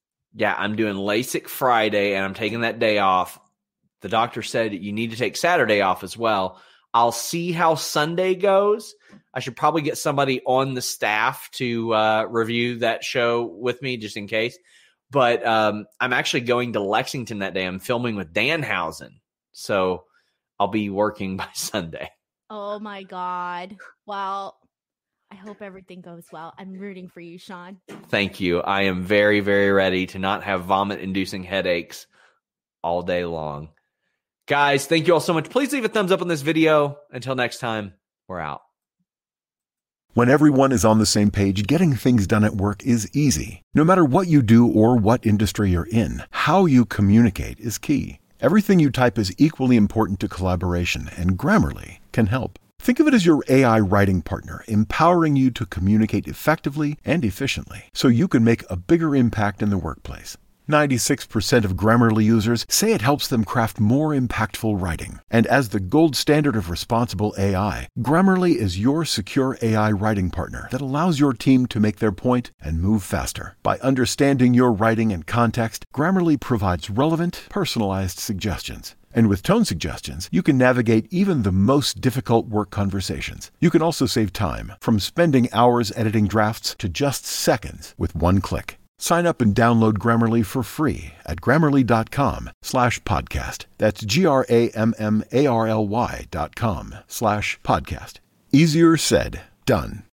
doing LASIK Friday, and I'm taking that day off. The doctor said you need to take Saturday off as well. I'll see how Sunday goes. I should probably get somebody on the staff to review that show with me just in case. But I'm actually going to Lexington that day. I'm filming with Danhausen. So I'll be working by Sunday. Oh, my God. Well, I hope everything goes well. I'm rooting for you, Sean. Thank you. I am very, very ready to not have vomit-inducing headaches all day long. Guys, thank you all so much. Please leave a thumbs up on this video. Until next time, we're out. When everyone is on the same page, getting things done at work is easy. No matter what you do or what industry you're in, how you communicate is key. Everything you type is equally important to collaboration, and Grammarly can help. Think of it as your AI writing partner, empowering you to communicate effectively and efficiently so you can make a bigger impact in the workplace. 96% of Grammarly users say it helps them craft more impactful writing. And as the gold standard of responsible AI, Grammarly is your secure AI writing partner that allows your team to make their point and move faster. By understanding your writing and context, Grammarly provides relevant, personalized suggestions. And with tone suggestions, you can navigate even the most difficult work conversations. You can also save time, from spending hours editing drafts to just seconds with one click. Sign up and download Grammarly for free at Grammarly.com/podcast. That's GRAMMARLY.com/podcast. Easier said, done.